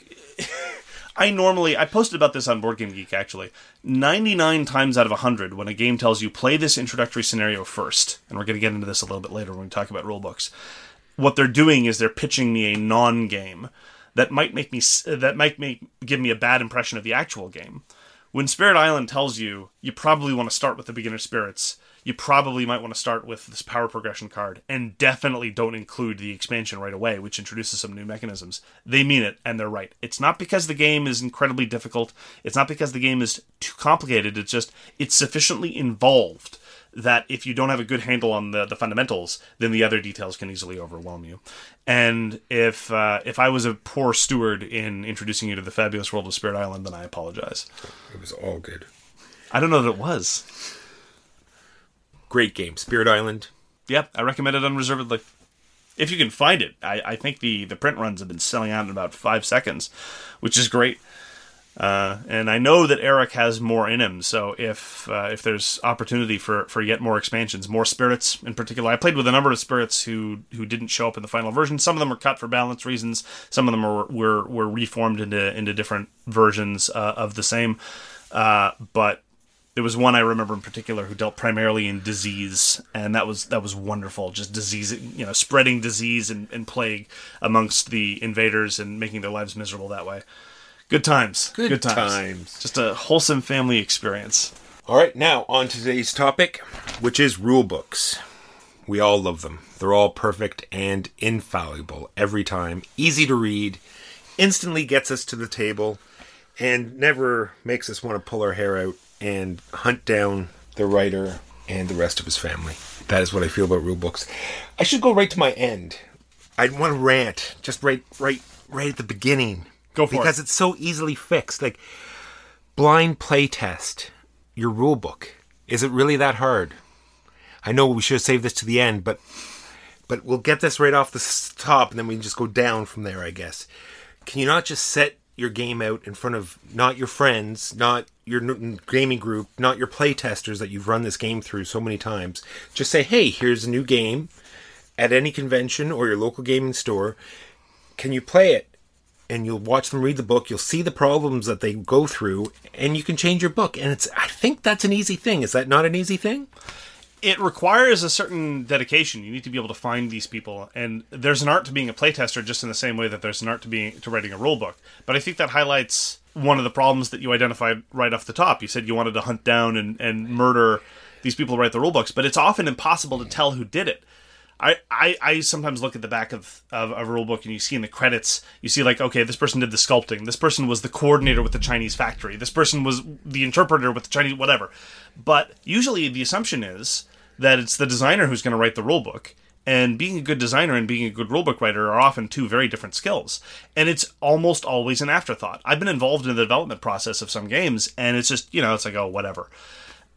I normally... I posted about this on Board Game Geek, actually. ninety-nine times out of one hundred, when a game tells you, play this introductory scenario first, and we're going to get into this a little bit later when we talk about rulebooks, what they're doing is they're pitching me a non-game that might make me... that might make, give me a bad impression of the actual game. When Spirit Island tells you, you probably want to start with the beginner spirits, you probably might want to start with this power progression card, and definitely don't include the expansion right away, which introduces some new mechanisms. They mean it, and they're right. It's not because the game is incredibly difficult. It's not because the game is too complicated. It's just, it's sufficiently involved that if you don't have a good handle on the, the fundamentals, then the other details can easily overwhelm you. And if uh, if I was a poor steward in introducing you to the fabulous world of Spirit Island, then I apologize. It was all good. I don't know that it was. Great game. Spirit Island. Yep, I recommend it unreservedly. If you can find it. I, I think the, the print runs have been selling out in about five seconds, which is great. Uh, and I know that Eric has more in him, so if uh, if there's opportunity for, for yet more expansions, more spirits in particular. I played with a number of spirits who, who didn't show up in the final version. Some of them were cut for balance reasons. Some of them were were, were reformed into into different versions uh, of the same. Uh, but there was one I remember in particular who dealt primarily in disease, and that was that was wonderful. Just disease, you know, spreading disease and, and plague amongst the invaders and making their lives miserable that way. Good times. Good, Good times. times. Just a wholesome family experience. All right, now on to today's topic, which is rule books. We all love them. They're all perfect and infallible every time. Easy to read, instantly gets us to the table, and never makes us want to pull our hair out and hunt down the writer and the rest of his family. That is what I feel about rule books. I should go right to my end. I want to rant just right, right, right at the beginning. Go for it. Because it. it's so easily fixed. Like, blind play test your rule book. Is it really that hard? I know we should have saved this to the end, but but we'll get this right off the top, and then we can just go down from there, I guess. Can you not just set your game out in front of not your friends, not your gaming group, not your play testers that you've run this game through so many times? Just say, hey, here's a new game at any convention or your local gaming store. Can you play it? And you'll watch them read the book, you'll see the problems that they go through, and you can change your book. And it's I think that's an easy thing. Is that not an easy thing? It requires a certain dedication. You need to be able to find these people. And there's an art to being a playtester just in the same way that there's an art to being to writing a rule book. But I think that highlights one of the problems that you identified right off the top. You said you wanted to hunt down and, and murder these people who write the rule books, but it's often impossible to tell who did it. I, I, I sometimes look at the back of, of, of a rule book and you see in the credits, you see like, okay, this person did the sculpting. This person was the coordinator with the Chinese factory. This person was the interpreter with the Chinese, whatever. But usually the assumption is that it's the designer who's going to write the rule book. And being a good designer and being a good rulebook writer are often two very different skills. And it's almost always an afterthought. I've been involved in the development process of some games, and it's just, you know, it's like, oh, whatever.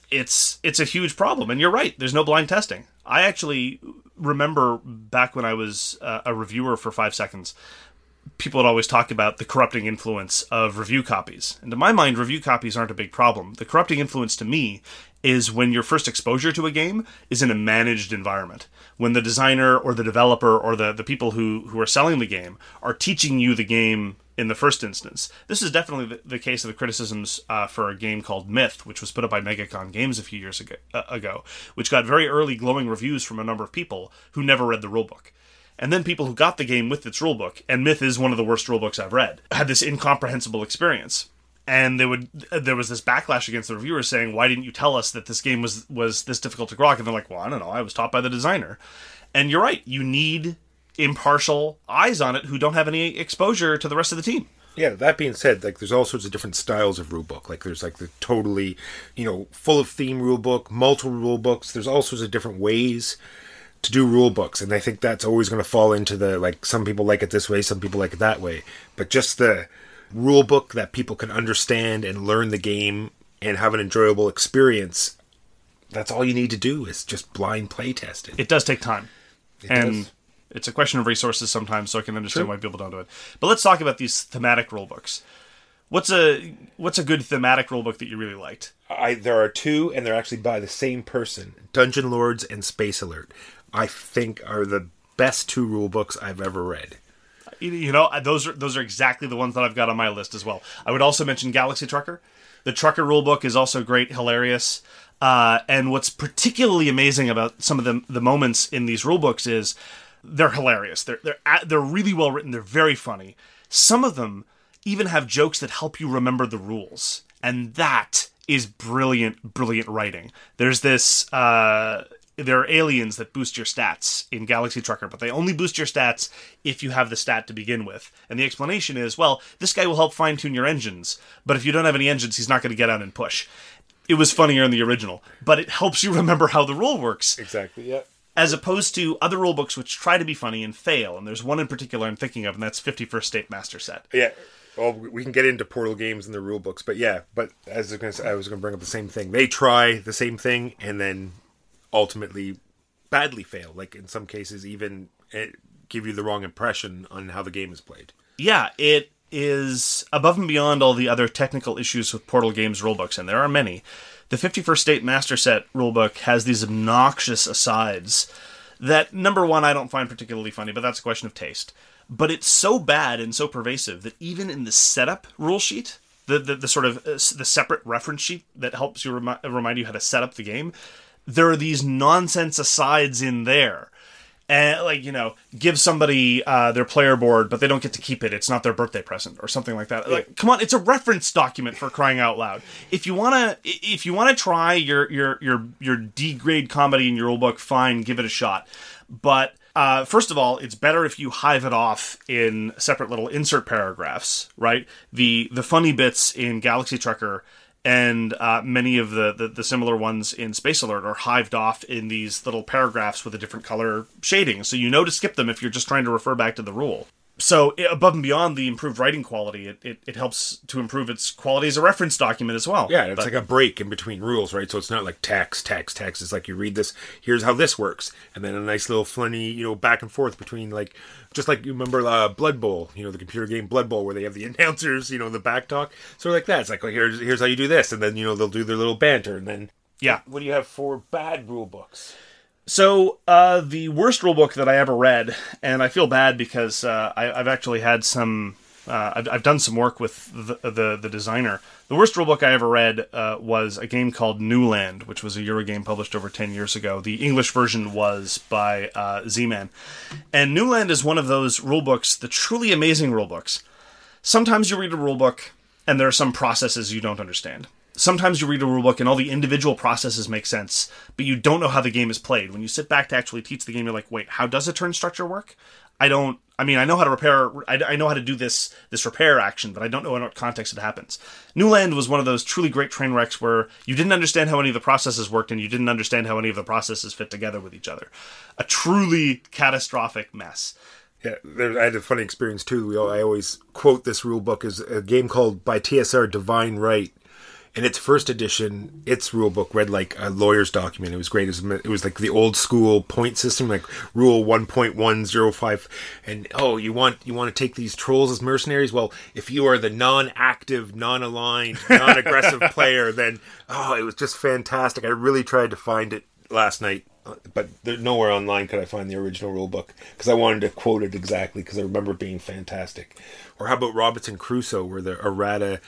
it's it's a huge problem. And you're right, there's no blind testing. I actually remember back when I was uh, a reviewer for Five Seconds, people would always talk about the corrupting influence of review copies. And to my mind, review copies aren't a big problem. The corrupting influence to me is when your first exposure to a game is in a managed environment. When the designer or the developer or the, the people who, who are selling the game are teaching you the game in the first instance. This is definitely the, the case of the criticisms uh, for a game called Myth, which was put up by Megacon Games a few years ago, uh, ago, which got very early glowing reviews from a number of people who never read the rulebook. And then people who got the game with its rulebook, and Myth is one of the worst rulebooks I've read, had this incomprehensible experience. And they would, there was this backlash against the reviewers saying, why didn't you tell us that this game was, was this difficult to grok? And they're like, well, I don't know, I was taught by the designer. And you're right, you need impartial eyes on it who don't have any exposure to the rest of the team. Yeah, that being said, like there's all sorts of different styles of rulebook. Like there's like the totally, you know, full of theme rulebook, multiple rulebooks. There's all sorts of different ways to do rule books, and I think that's always going to fall into the, like, some people like it this way, some people like it that way, but just the rule book that people can understand and learn the game and have an enjoyable experience, that's all you need to do is just blind play test it. It does take time. It and does. It's a question of resources sometimes, so I can understand True. why people don't do it. But let's talk about these thematic rule books. What's a what's a good thematic rule book that you really liked? I there are two, and they're actually by the same person. Dungeon Lords and Space Alert, I think, are the best two rule books I've ever read. You know, those are those are exactly the ones that I've got on my list as well. I would also mention Galaxy Trucker. The Trucker rulebook is also great, hilarious. Uh, and what's particularly amazing about some of the the moments in these rulebooks is they're hilarious. They're they're they're really well written. They're very funny. Some of them even have jokes that help you remember the rules, and that is brilliant, brilliant writing. There's this. Uh, There are aliens that boost your stats in Galaxy Trucker, but they only boost your stats if you have the stat to begin with. And the explanation is, well, this guy will help fine-tune your engines, but if you don't have any engines, he's not going to get out and push. It was funnier in the original, but it helps you remember how the rule works. Exactly, yeah. As opposed to other rule books which try to be funny and fail, and there's one in particular I'm thinking of, and that's fifty-first State Master Set. Yeah. Well, we can get into Portal games and the rule books, but yeah, but as I was going to say, I was going to bring up the same thing. They try the same thing, and then ultimately badly fail, like in some cases even give you the wrong impression on how the game is played. Yeah, it is above and beyond all the other technical issues with Portal Games rulebooks, and there are many. The fifty-first State Master Set rulebook has these obnoxious asides that, number one, I don't find particularly funny, but that's a question of taste. But it's so bad and so pervasive that even in the setup rule sheet, the the, the sort of uh, the separate reference sheet that helps you remi- remind you how to set up the game, there are these nonsense asides in there. And, like, you know, give somebody uh, their player board, but they don't get to keep it. It's not their birthday present or something like that. Like, come on, it's a reference document, for crying out loud. If you wanna, if you wanna try your your your your D grade comedy in your rulebook, fine, give it a shot. But uh, first of all, it's better if you hive it off in separate little insert paragraphs, right? The the funny bits in Galaxy Trucker and uh, many of the, the, the similar ones in Space Alert are hived off in these little paragraphs with a different color shading, so you know to skip them if you're just trying to refer back to the rule. So, above and beyond the improved writing quality, it, it, it helps to improve its quality as a reference document as well. Yeah, it's but, like a break in between rules, right? So it's not like text, text, text. It's like you read this, here's how this works. And then a nice little funny, you know, back and forth between, like, just like you remember uh, Blood Bowl, you know, the computer game Blood Bowl, where they have the announcers, you know, the back talk. So like that. It's like, well, here's, here's how you do this. And then, you know, they'll do their little banter. And then, yeah. What do you have for bad rule books? So, uh, the worst rulebook that I ever read, and I feel bad because uh, I, I've actually had some, uh, I've, I've done some work with the, the, the designer. The worst rulebook I ever read uh, was a game called Newland, which was a Eurogame published over ten years ago. The English version was by uh, Z-Man. And Newland is one of those rulebooks, the truly amazing rulebooks. Sometimes you read a rulebook, and there are some processes you don't understand. Sometimes you read a rulebook and all the individual processes make sense, but you don't know how the game is played. When you sit back to actually teach the game, you're like, wait, how does a turn structure work? I don't, I mean, I know how to repair, I, I know how to do this this repair action, but I don't know in what context it happens. Newland was one of those truly great train wrecks where you didn't understand how any of the processes worked and you didn't understand how any of the processes fit together with each other. A truly catastrophic mess. Yeah, there, I had a funny experience too. We all, I always quote this rule book as a game called by T S R Divine Right. in its first edition, its rule book read like a lawyer's document. It was great. It was, it was like the old school point system, like rule one point one oh five. And, oh, you want you want to take these trolls as mercenaries? Well, if you are the non-active, non-aligned, non-aggressive player, then, oh, it was just fantastic. I really tried to find it last night, but there, nowhere online could I find the original rule book because I wanted to quote it exactly because I remember it being fantastic. Or how about Robinson Crusoe, where the errata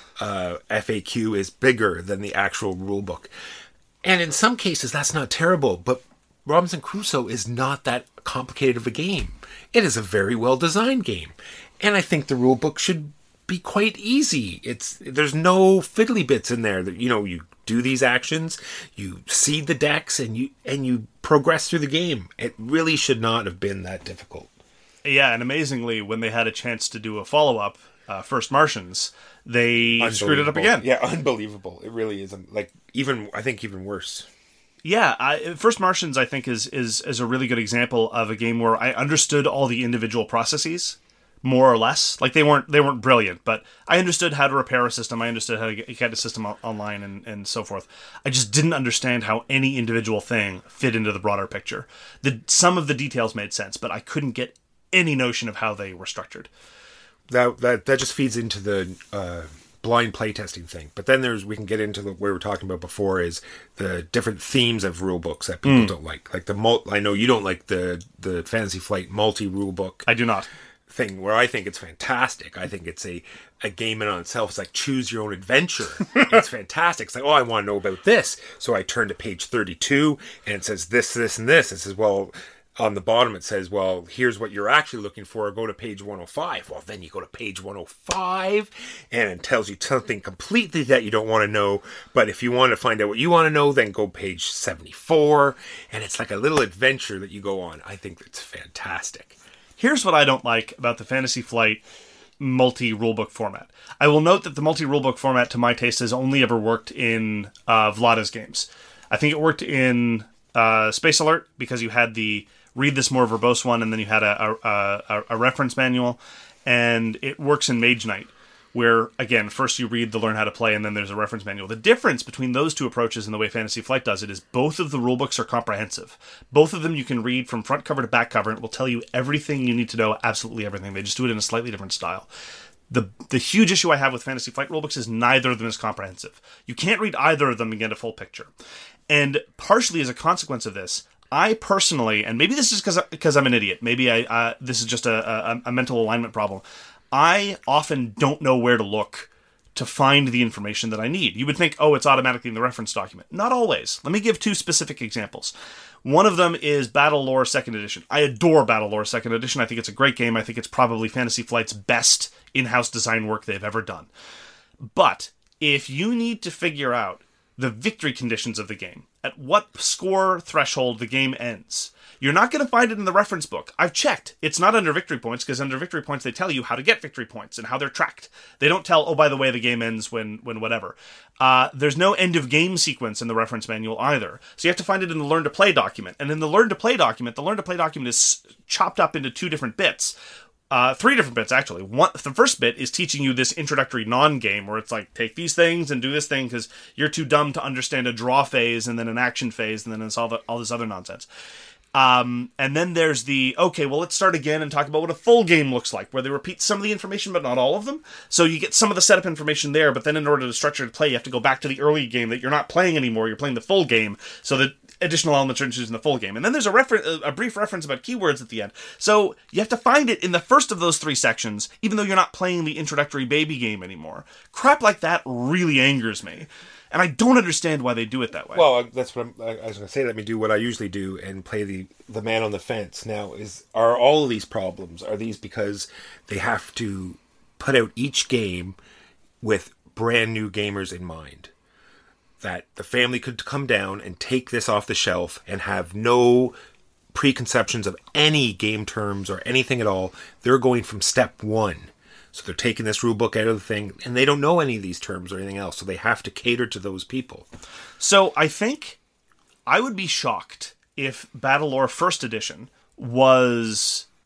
Uh, F A Q is bigger than the actual rule book. And in some cases, that's not terrible, but Robinson Crusoe is not that complicated of a game. It is a very well-designed game. And I think the rule book should be quite easy. It's There's no fiddly bits in there. That you know, you do these actions, you seed the decks, and you and you progress through the game. It really should not have been that difficult. Yeah, and amazingly, when they had a chance to do a follow-up, uh, First Martians, they screwed it up again. Yeah, unbelievable. It really is. Like, even, I think even worse. Yeah, I, First Martians, I think, is, is is a really good example of a game where I understood all the individual processes, more or less. Like, they weren't they weren't brilliant, but I understood how to repair a system. I understood how to get, get a system online and, and so forth. I just didn't understand how any individual thing fit into the broader picture. The, some of the details made sense, but I couldn't get any notion of how they were structured. That that that just feeds into the uh, blind playtesting thing. But then there's we can get into the, what we were talking about before is the different themes of rule books that people mm. don't like. Like the mul- I know you don't like the the Fantasy Flight multi rule book. I do not. Thing where I think it's fantastic. I think it's a a game in on itself. It's like choose your own adventure. It's fantastic. It's like, oh, I want to know about this. So I turn to page thirty-two and it says this, this, and this. It says, well, on the bottom it says, well, here's what you're actually looking for. Go to page one oh five. Well, then you go to page one oh five and it tells you something completely that you don't want to know. But if you want to find out what you want to know, then go page seventy-four. And it's like a little adventure that you go on. I think that's fantastic. Here's what I don't like about the Fantasy Flight multi-rulebook format. I will note that the multi-rulebook format, to my taste, has only ever worked in uh, Vlada's games. I think it worked in uh, Space Alert because you had the read this more verbose one, and then you had a, a, a, a reference manual, and it works in Mage Knight, where, again, first you read the learn how to play, and then there's a reference manual. The difference between those two approaches and the way Fantasy Flight does it is both of the rulebooks are comprehensive. Both of them you can read from front cover to back cover, and it will tell you everything you need to know, absolutely everything. They just do it in a slightly different style. The the huge issue I have with Fantasy Flight rulebooks is neither of them is comprehensive. You can't read either of them and get a full picture. And partially as a consequence of this, I personally, and maybe this is because because I'm an idiot, maybe I uh, this is just a, a, a mental alignment problem, I often don't know where to look to find the information that I need. You would think, oh, it's automatically in the reference document. Not always. Let me give two specific examples. One of them is Battle Lore second Edition. I adore Battle Lore second Edition. I think it's a great game. I think it's probably Fantasy Flight's best in-house design work they've ever done. But if you need to figure out the victory conditions of the game, at what score threshold the game ends, you're not going to find it in the reference book. I've checked. It's not under victory points, because under victory points they tell you how to get victory points and how they're tracked. They don't tell, oh, by the way, the game ends when when whatever. Uh, there's no end of game sequence in the reference manual either. So you have to find it in the learn to play document. And in the learn to play document, the learn to play document is chopped up into two different bits. Uh, three different bits, actually. One, the first bit is teaching you this introductory non-game, where it's like, take these things and do this thing because you're too dumb to understand a draw phase and then an action phase and then it's all, the, all this other nonsense. Um, and then there's the, okay, well, let's start again and talk about what a full game looks like, where they repeat some of the information, but not all of them. So you get some of the setup information there, but then in order to structure the play, you have to go back to the early game that you're not playing anymore. You're playing the full game, so that additional elements are introduced in the full game. And then there's a refer- a brief reference about keywords at the end. So you have to find it in the first of those three sections, even though you're not playing the introductory baby game anymore. Crap like that really angers me. And I don't understand why they do it that way. Well, that's what I'm, I was going to say. Let me do what I usually do and play the, the man on the fence. Now, is are all of these problems, are these because they have to put out each game with brand new gamers in mind? That the family could come down and take this off the shelf and have no preconceptions of any game terms or anything at all. They're going from step one. So they're taking this rule book out of the thing, and they don't know any of these terms or anything else, so they have to cater to those people. So I think I would be shocked if Battle Lore First Edition was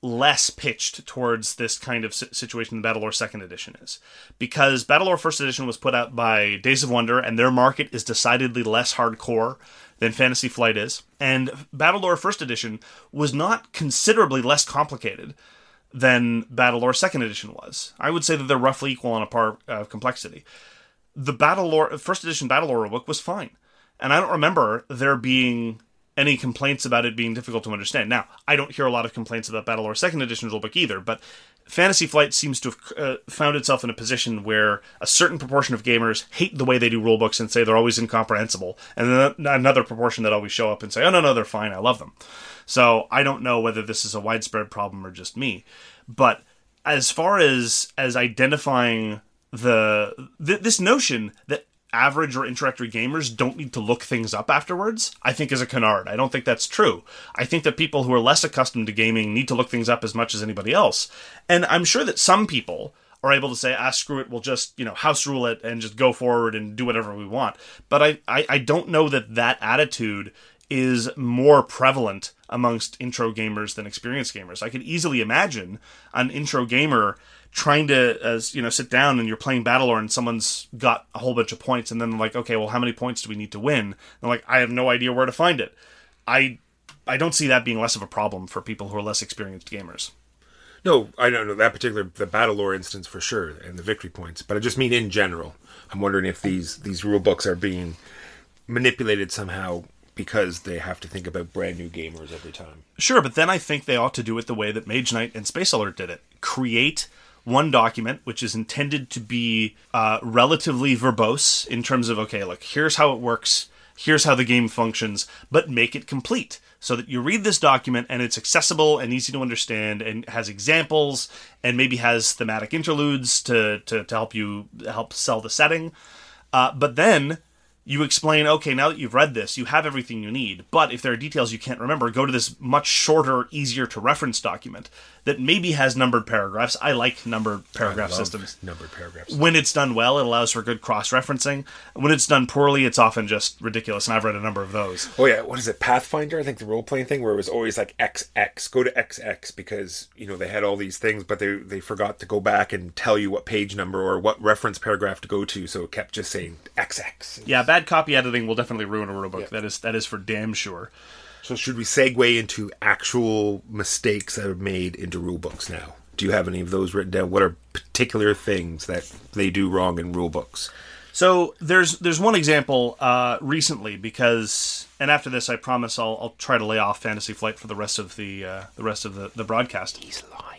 less pitched towards this kind of situation than Battlelore second Edition is. Because Battlelore first Edition was put out by Days of Wonder, and their market is decidedly less hardcore than Fantasy Flight is. And Battlelore first Edition was not considerably less complicated than Battlelore second Edition was. I would say that they're roughly equal on a par of complexity. The Battlelore first Edition Battlelore rulebook was fine. And I don't remember there being any complaints about it being difficult to understand. Now, I don't hear a lot of complaints about Battlelore second Edition rulebook either, but Fantasy Flight seems to have uh, found itself in a position where a certain proportion of gamers hate the way they do rulebooks and say they're always incomprehensible, and then another proportion that always show up and say, oh, no, no, they're fine, I love them. So I don't know whether this is a widespread problem or just me. But as far as as identifying the th- this notion that average or introductory gamers don't need to look things up afterwards, I think is a canard. I don't think that's true. I think that people who are less accustomed to gaming need to look things up as much as anybody else. And I'm sure that some people are able to say, ah, screw it, we'll just, you know, house rule it and just go forward and do whatever we want. But I, I, I don't know that that attitude is more prevalent amongst intro gamers than experienced gamers. I could easily imagine an intro gamer trying to, as you know, sit down and you're playing Battlelore and someone's got a whole bunch of points, and then they're like, okay, well, how many points do we need to win? And they're like, I have no idea where to find it. I I don't see that being less of a problem for people who are less experienced gamers. No, I don't know that particular the Battlelore instance for sure, and the victory points. But I just mean in general. I'm wondering if these these rule books are being manipulated somehow because they have to think about brand new gamers every time. Sure, but then I think they ought to do it the way that Mage Knight and Space Alert did it. Create one document which is intended to be uh, relatively verbose in terms of, okay, look, here's how it works, here's how the game functions, but make it complete so that you read this document and it's accessible and easy to understand and has examples and maybe has thematic interludes to, to, to help you help sell the setting. Uh, but then you explain, okay, now that you've read this, you have everything you need, but if there are details you can't remember, go to this much shorter, easier to reference document that maybe has numbered paragraphs. I like numbered paragraph I love systems. Numbered paragraphs. When it's done well, it allows for good cross-referencing. When it's done poorly, it's often just ridiculous, and I've read a number of those. Oh yeah, what is it, Pathfinder? I think the role-playing thing where it was always like X X, go to X X, because, you know, they had all these things, but they they forgot to go back and tell you what page number or what reference paragraph to go to, so it kept just saying X X. Yeah, bad copy editing will definitely ruin a rulebook. Yeah. That is that is for damn sure. So should we segue into actual mistakes that are made into rulebooks now? Do you have any of those written down? What are particular things that they do wrong in rulebooks? So there's there's one example uh, recently, because, and after this, I promise I'll I'll try to lay off Fantasy Flight for the rest of the uh, the rest of the, the broadcast. He's lying.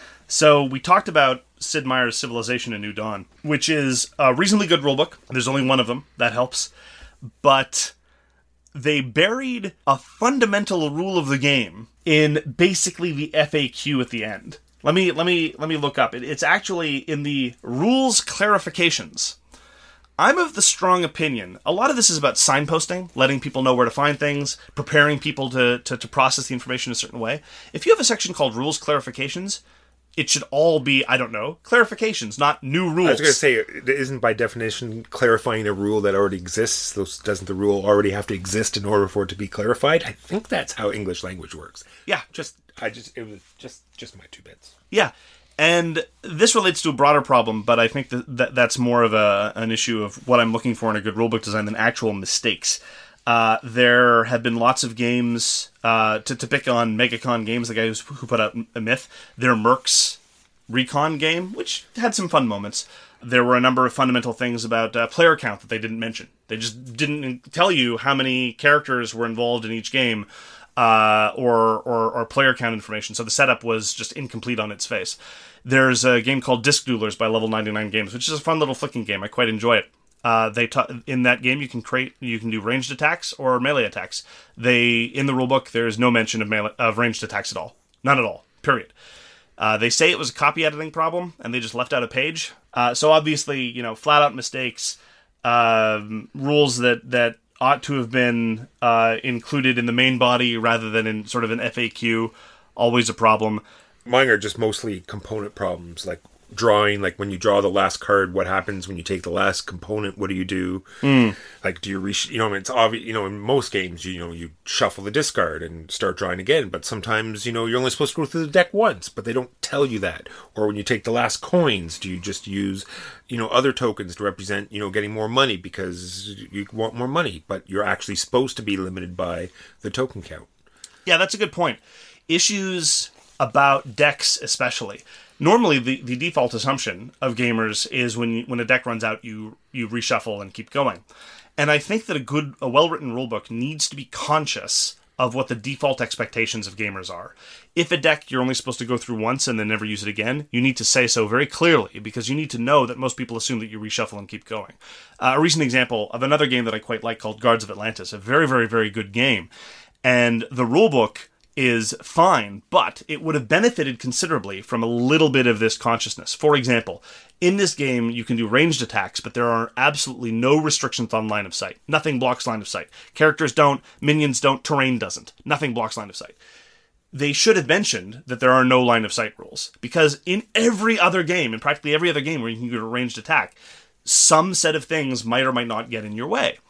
So we talked about Sid Meier's Civilization: A New Dawn, which is a reasonably good rulebook. There's only one of them. That helps. But they buried a fundamental rule of the game in basically the F A Q at the end. Let me let me let me look up. It, it's actually in the rules clarifications. I'm of the strong opinion. A lot of this is about signposting, letting people know where to find things, preparing people to, to, to process the information a certain way. If you have a section called rules clarifications, it should all be, I don't know, clarifications, not new rules. I was going to say, it isn't by definition clarifying a rule that already exists. Doesn't the rule already have to exist in order for it to be clarified? I think that's how English language works. Yeah. Just, I just, it was just, just my two bits. Yeah. And this relates to a broader problem, but I think that, that that's more of a an issue of what I'm looking for in a good rulebook design than actual mistakes. Uh, there have been lots of games, uh, to, to pick on Megacon Games, the guy who's, who put out a Myth, their Mercs Recon game, which had some fun moments. There were a number of fundamental things about uh, player count that they didn't mention. They just didn't tell you how many characters were involved in each game, uh, or, or, or player count information, so the setup was just incomplete on its face. There's a game called Disc Duelers by Level ninety-nine Games, which is a fun little flicking game. I quite enjoy it. Uh, they ta- in that game you can create you can do ranged attacks or melee attacks. They in the rulebook there is no mention of melee, of ranged attacks at all, none at all. Period. Uh, they say it was a copy editing problem and they just left out a page. Uh, so obviously, you know, flat out mistakes, um, rules that that ought to have been uh, included in the main body rather than in sort of an F A Q, always a problem. Mine are just mostly component problems, like drawing, like when you draw the last card, what happens when you take the last component? What do you do? Mm. Like, do you re- you know, it's obvious, you know, in most games, you know, you shuffle the discard and start drawing again, but sometimes, you know, you're only supposed to go through the deck once, but they don't tell you that. Or when you take the last coins, do you just use, you know, other tokens to represent, you know, getting more money because you want more money, but you're actually supposed to be limited by the token count. Yeah, that's a good point. Issues about decks especially. Normally, the, the default assumption of gamers is when you, when a deck runs out, you you reshuffle and keep going. And I think that a good, a well-written rulebook needs to be conscious of what the default expectations of gamers are. If a deck you're only supposed to go through once and then never use it again, you need to say so very clearly, because you need to know that most people assume that you reshuffle and keep going. Uh, a recent example of another game that I quite like called Guards of Atlantis, a very, very, very good game. And the rulebook is fine, but it would have benefited considerably from a little bit of this consciousness. For example, in this game, you can do ranged attacks, but there are absolutely no restrictions on line of sight. Nothing blocks line of sight. Characters don't, minions don't, terrain doesn't. Nothing blocks line of sight. They should have mentioned that there are no line of sight rules, because in every other game, in practically every other game where you can do a ranged attack, some set of things might or might not get in your way.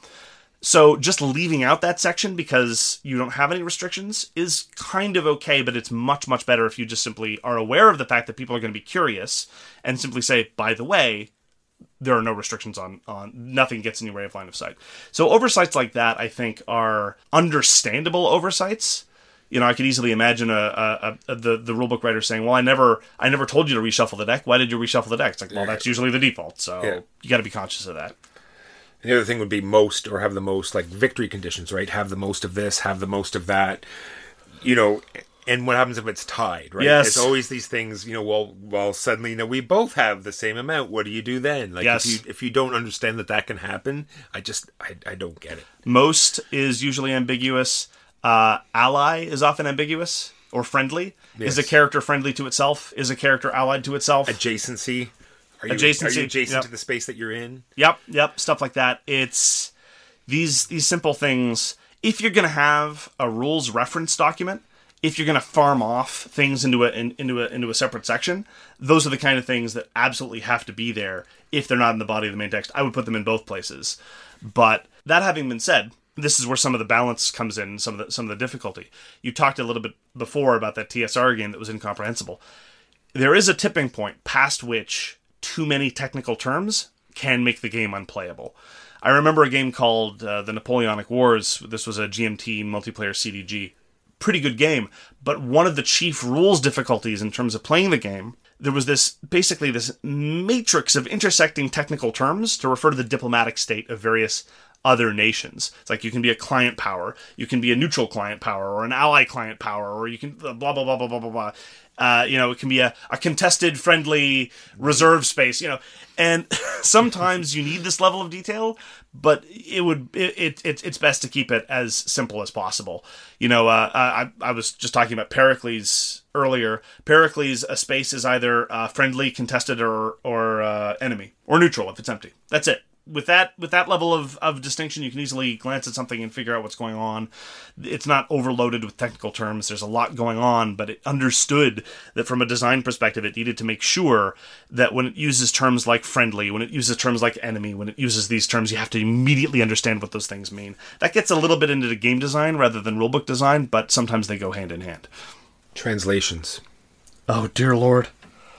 So just leaving out that section because you don't have any restrictions is kind of okay, but it's much, much better if you just simply are aware of the fact that people are going to be curious and simply say, by the way, there are no restrictions on, on nothing gets in your way of line of sight. So oversights like that, I think, are understandable oversights. You know, I could easily imagine a, a, a the the rulebook writer saying, "Well, I never, I never told you to reshuffle the deck. Why did you reshuffle the deck?" It's like, well, that's usually the default, so yeah. You got to be conscious of that. And the other thing would be most, or have the most, like victory conditions, right? Have the most of this, have the most of that. You know, and what happens if it's tied, right? Yes. It's always these things, you know, well, well, suddenly, you know, we both have the same amount. What do you do then? Like, yes. if you if you don't understand that that can happen, I just, I, I don't get it. Most is usually ambiguous. Uh, ally is often ambiguous, or friendly. Yes. Is a character friendly to itself? Is a character allied to itself? Adjacency. Are you, Adjacency, are you adjacent yep. to the space that you're in? Yep, yep, stuff like that. It's these these simple things. If you're going to have a rules reference document, if you're going to farm off things into a in, into a into a separate section, those are the kind of things that absolutely have to be there. If they're not in the body of the main text, I would put them in both places. But that having been said, this is where some of the balance comes in, some of the some of the difficulty. You talked a little bit before about that T S R game that was incomprehensible. There is a tipping point past which too many technical terms can make the game unplayable. I remember a game called uh, the Napoleonic Wars. This was a G M T multiplayer C D G. Pretty good game, but one of the chief rules difficulties in terms of playing the game, there was this, basically this matrix of intersecting technical terms to refer to the diplomatic state of various other nations. It's like you can be a client power, you can be a neutral client power, or an ally client power, or you can blah, blah, blah, blah, blah, blah, blah. Uh, you know, it can be a, a contested, friendly reserve space, you know. And sometimes you need this level of detail, but it would it, it it's best to keep it as simple as possible. You know, uh, I I was just talking about Pericles earlier. Pericles, a space is either uh, friendly, contested, or or uh, enemy, or neutral if it's empty. That's it. With that with that level of, of distinction, you can easily glance at something and figure out what's going on. It's not overloaded with technical terms. There's a lot going on, but it understood that from a design perspective, it needed to make sure that when it uses terms like friendly, when it uses terms like enemy, when it uses these terms, you have to immediately understand what those things mean. That gets a little bit into the game design rather than rulebook design, but sometimes they go hand in hand. Translations. Oh, dear Lord.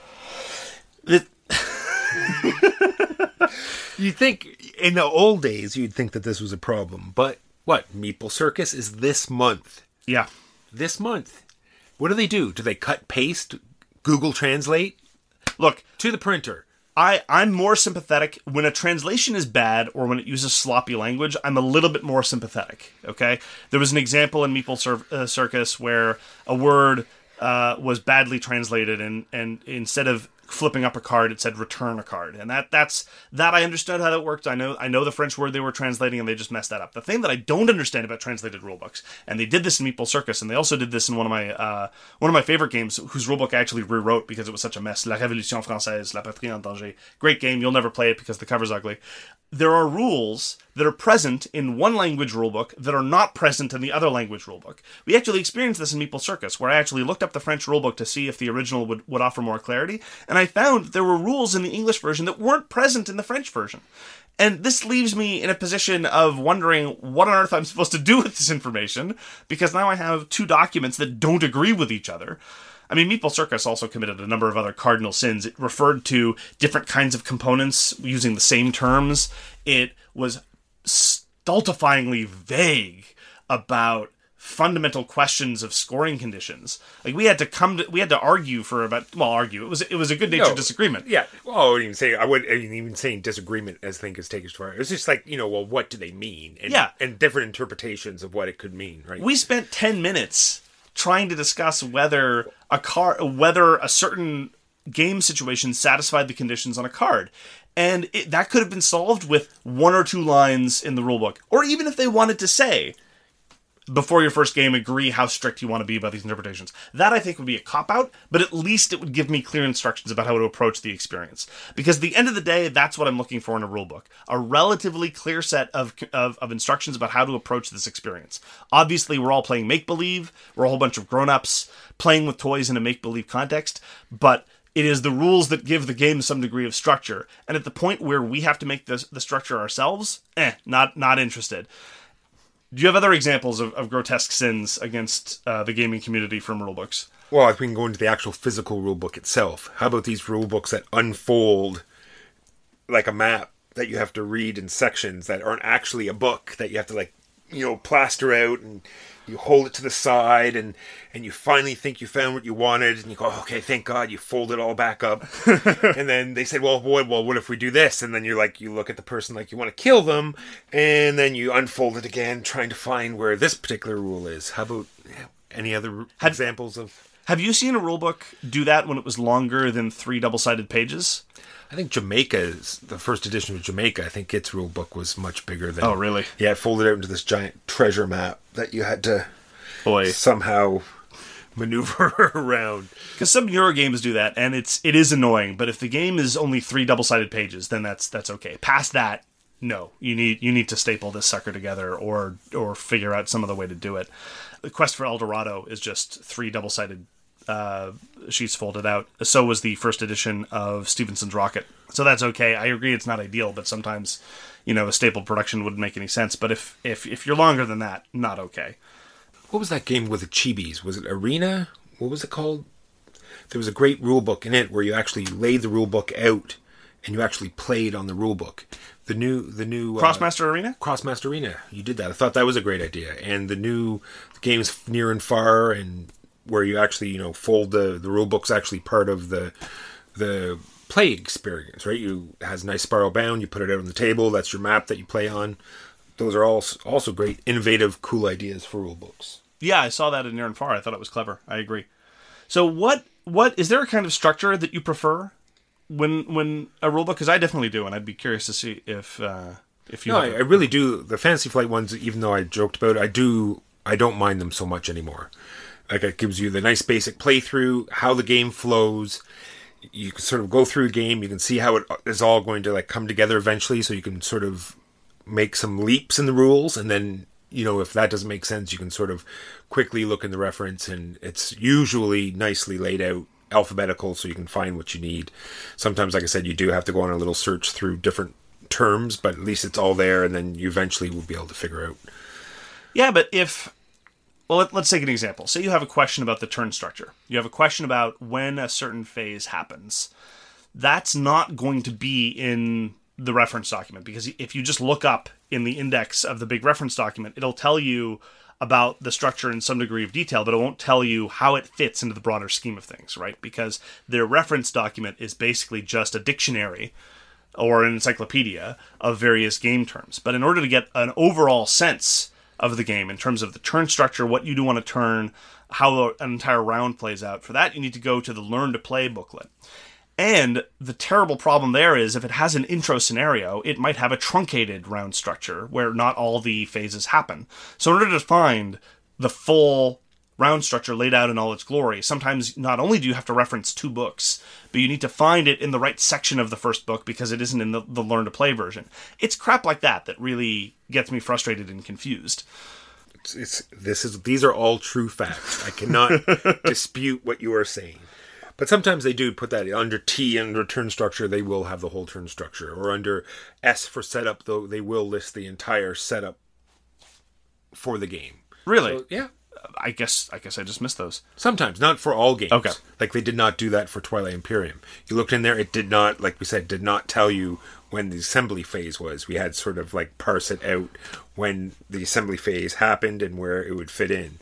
It... You'd think, in the old days, you'd think that this was a problem. But, what, Meeple Circus is this month. Yeah. This month. What do they do? Do they cut, paste, Google Translate? Look. To the printer. I, I'm more sympathetic. When a translation is bad, or when it uses sloppy language, I'm a little bit more sympathetic, okay? There was an example in Meeple Cir- uh, Circus where a word uh, was badly translated, and, and instead of flipping up a card, it said return a card. And that that's that I understood how that worked. I know I know the French word they were translating, and they just messed that up. The thing that I don't understand about translated rulebooks, and they did this in Meeple Circus, and they also did this in one of my uh, one of my favorite games, whose rulebook I actually rewrote because it was such a mess. La Révolution Française, La Patrie en Danger. Great game. You'll never play it because the cover's ugly. There are rules that are present in one language rulebook that are not present in the other language rulebook. We actually experienced this in Meeple Circus, where I actually looked up the French rulebook to see if the original would, would offer more clarity, and I found there were rules in the English version that weren't present in the French version. And this leaves me in a position of wondering what on earth I'm supposed to do with this information, because now I have two documents that don't agree with each other. I mean, Meeple Circus also committed a number of other cardinal sins. It referred to different kinds of components using the same terms. It was stultifyingly vague about fundamental questions of scoring conditions. Like, we had to come to, we had to argue for about, well, argue. It was it was a good-natured No, disagreement. Yeah. Well, I wouldn't even say, I wouldn't even saying disagreement as I think is taken too far. It was just like, you know, well, what do they mean? And, Yeah. And different interpretations of what it could mean, right? We spent ten minutes trying to discuss whether a car, whether a certain game situation satisfied the conditions on a card. And it, that could have been solved with one or two lines in the rulebook. Or even if they wanted to say, before your first game, agree how strict you want to be about these interpretations. That, I think, would be a cop-out, but at least it would give me clear instructions about how to approach the experience. Because at the end of the day, that's what I'm looking for in a rulebook. A relatively clear set of, of, of instructions about how to approach this experience. Obviously, we're all playing make-believe. We're a whole bunch of grown-ups playing with toys in a make-believe context, but it is the rules that give the game some degree of structure. And at the point where we have to make this, the structure ourselves, eh, not not interested. Do you have other examples of, of grotesque sins against uh, the gaming community from rulebooks? Well, if we can go into the actual physical rulebook itself, how about these rulebooks that unfold like a map that you have to read in sections that aren't actually a book, that you have to, like, you know, plaster out, and you hold it to the side, and, and you finally think you found what you wanted, and you go, okay, thank God, you fold it all back up. And then they said, well, boy, well, what if we do this? And then you're like, you look at the person like you want to kill them, and then you unfold it again, trying to find where this particular rule is. How about any other Had, examples of... Have you seen a rulebook do that when it was longer than three double-sided pages? I think Jamaica's, the first edition of Jamaica, I think its rule book was much bigger than... Oh, really? Yeah, it folded out into this giant treasure map that you had to Boy. somehow maneuver around. Because some Euro games do that, and it's it is annoying. But if the game is only three double-sided pages, then that's that's okay. Past that, no, you need you need to staple this sucker together, or or figure out some other way to do it. The Quest for El Dorado is just three double-sided uh, sheets folded out. So was the first edition of Stevenson's Rocket. So that's okay. I agree it's not ideal, but sometimes, you know, a stapled production wouldn't make any sense. But if if if you're longer than that, not okay. What was that game with the chibis? Was it Arena? What was it called? There was a great rule book in it where you actually laid the rule book out and you actually played on the rule book. The new, the new uh, Crossmaster Arena. Crossmaster Arena. You did that. I thought that was a great idea. And the new the games Near and Far, and where you actually, you know, fold the the rule book's actually part of the the play experience, right? You it has a nice spiral bound. You put it out on the table. That's your map that you play on. Those are all also great, innovative, cool ideas for rule books. Yeah, I saw that in Near and Far. I thought it was clever. I agree. So what what is there a kind of structure that you prefer when when a rulebook? Because I definitely do, and I'd be curious to see if uh, if you. No, have I, a... I really do. The Fantasy Flight ones, even though I joked about it, I do. I don't mind them so much anymore. Like, it gives you the nice basic playthrough, how the game flows. You can sort of go through a game. You can see how it is all going to, like, come together eventually. So you can sort of make some leaps in the rules, and then, you know, if that doesn't make sense, you can sort of quickly look in the reference, and it's usually nicely laid out, alphabetical, so you can find what you need. Sometimes, like I said, you do have to go on a little search through different terms, but at least it's all there, and then you eventually will be able to figure out. Yeah, but if... Well, let, let's take an example. Say you have a question about the turn structure. You have a question about when a certain phase happens. That's not going to be in the reference document, because if you just look up in the index of the big reference document, it'll tell you about the structure in some degree of detail, but it won't tell you how it fits into the broader scheme of things, right? Because their reference document is basically just a dictionary or an encyclopedia of various game terms. But in order to get an overall sense of the game in terms of the turn structure, what you do on a turn, how an entire round plays out, for that you need to go to the Learn to Play booklet. And the terrible problem there is, if it has an intro scenario, it might have a truncated round structure where not all the phases happen. So in order to find the full round structure laid out in all its glory, sometimes not only do you have to reference two books, but you need to find it in the right section of the first book because it isn't in the, the Learn to Play version. It's crap like that that really gets me frustrated and confused. It's, it's this is these are all true facts. I cannot dispute what you are saying. But sometimes they do put that under T under turn structure. They will have the whole turn structure, or under S for setup. Though they will list the entire setup for the game. Really? So, yeah. I guess I guess I just missed those. Sometimes, not for all games. Okay. Like they did not do that for Twilight Imperium. You looked in there, it did not, like we said, did not tell you when the assembly phase was. We had sort of like parse it out when the assembly phase happened and where it would fit in.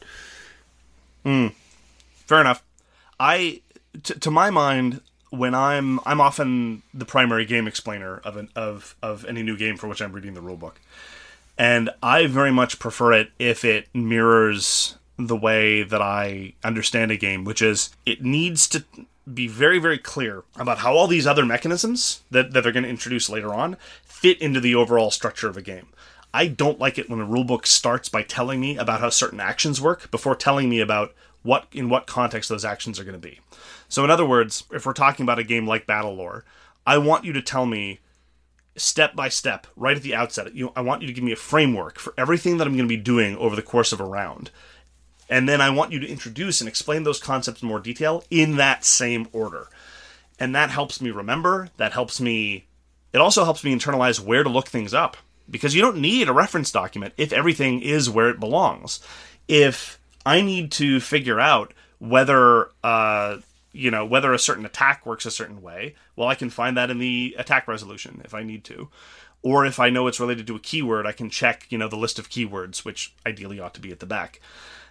Mm. Fair enough. I, t- to my mind, when I'm I'm often the primary game explainer of an of of any new game for which I'm reading the rulebook, and I very much prefer it if it mirrors the way that I understand a game, which is it needs to be very, very clear about how all these other mechanisms that, that they're going to introduce later on fit into the overall structure of a game. I don't like it when a rulebook starts by telling me about how certain actions work before telling me about what in what context those actions are going to be. So in other words, if we're talking about a game like Battlelore, I want you to tell me step by step, right at the outset, you, I want you to give me a framework for everything that I'm going to be doing over the course of a round. And then I want you to introduce and explain those concepts in more detail in that same order. And that helps me remember. That helps me... It also helps me internalize where to look things up. Because you don't need a reference document if everything is where it belongs. If I need to figure out whether, uh, you know, whether a certain attack works a certain way, well, I can find that in the attack resolution if I need to. Or if I know it's related to a keyword, I can check, you know, the list of keywords, which ideally ought to be at the back.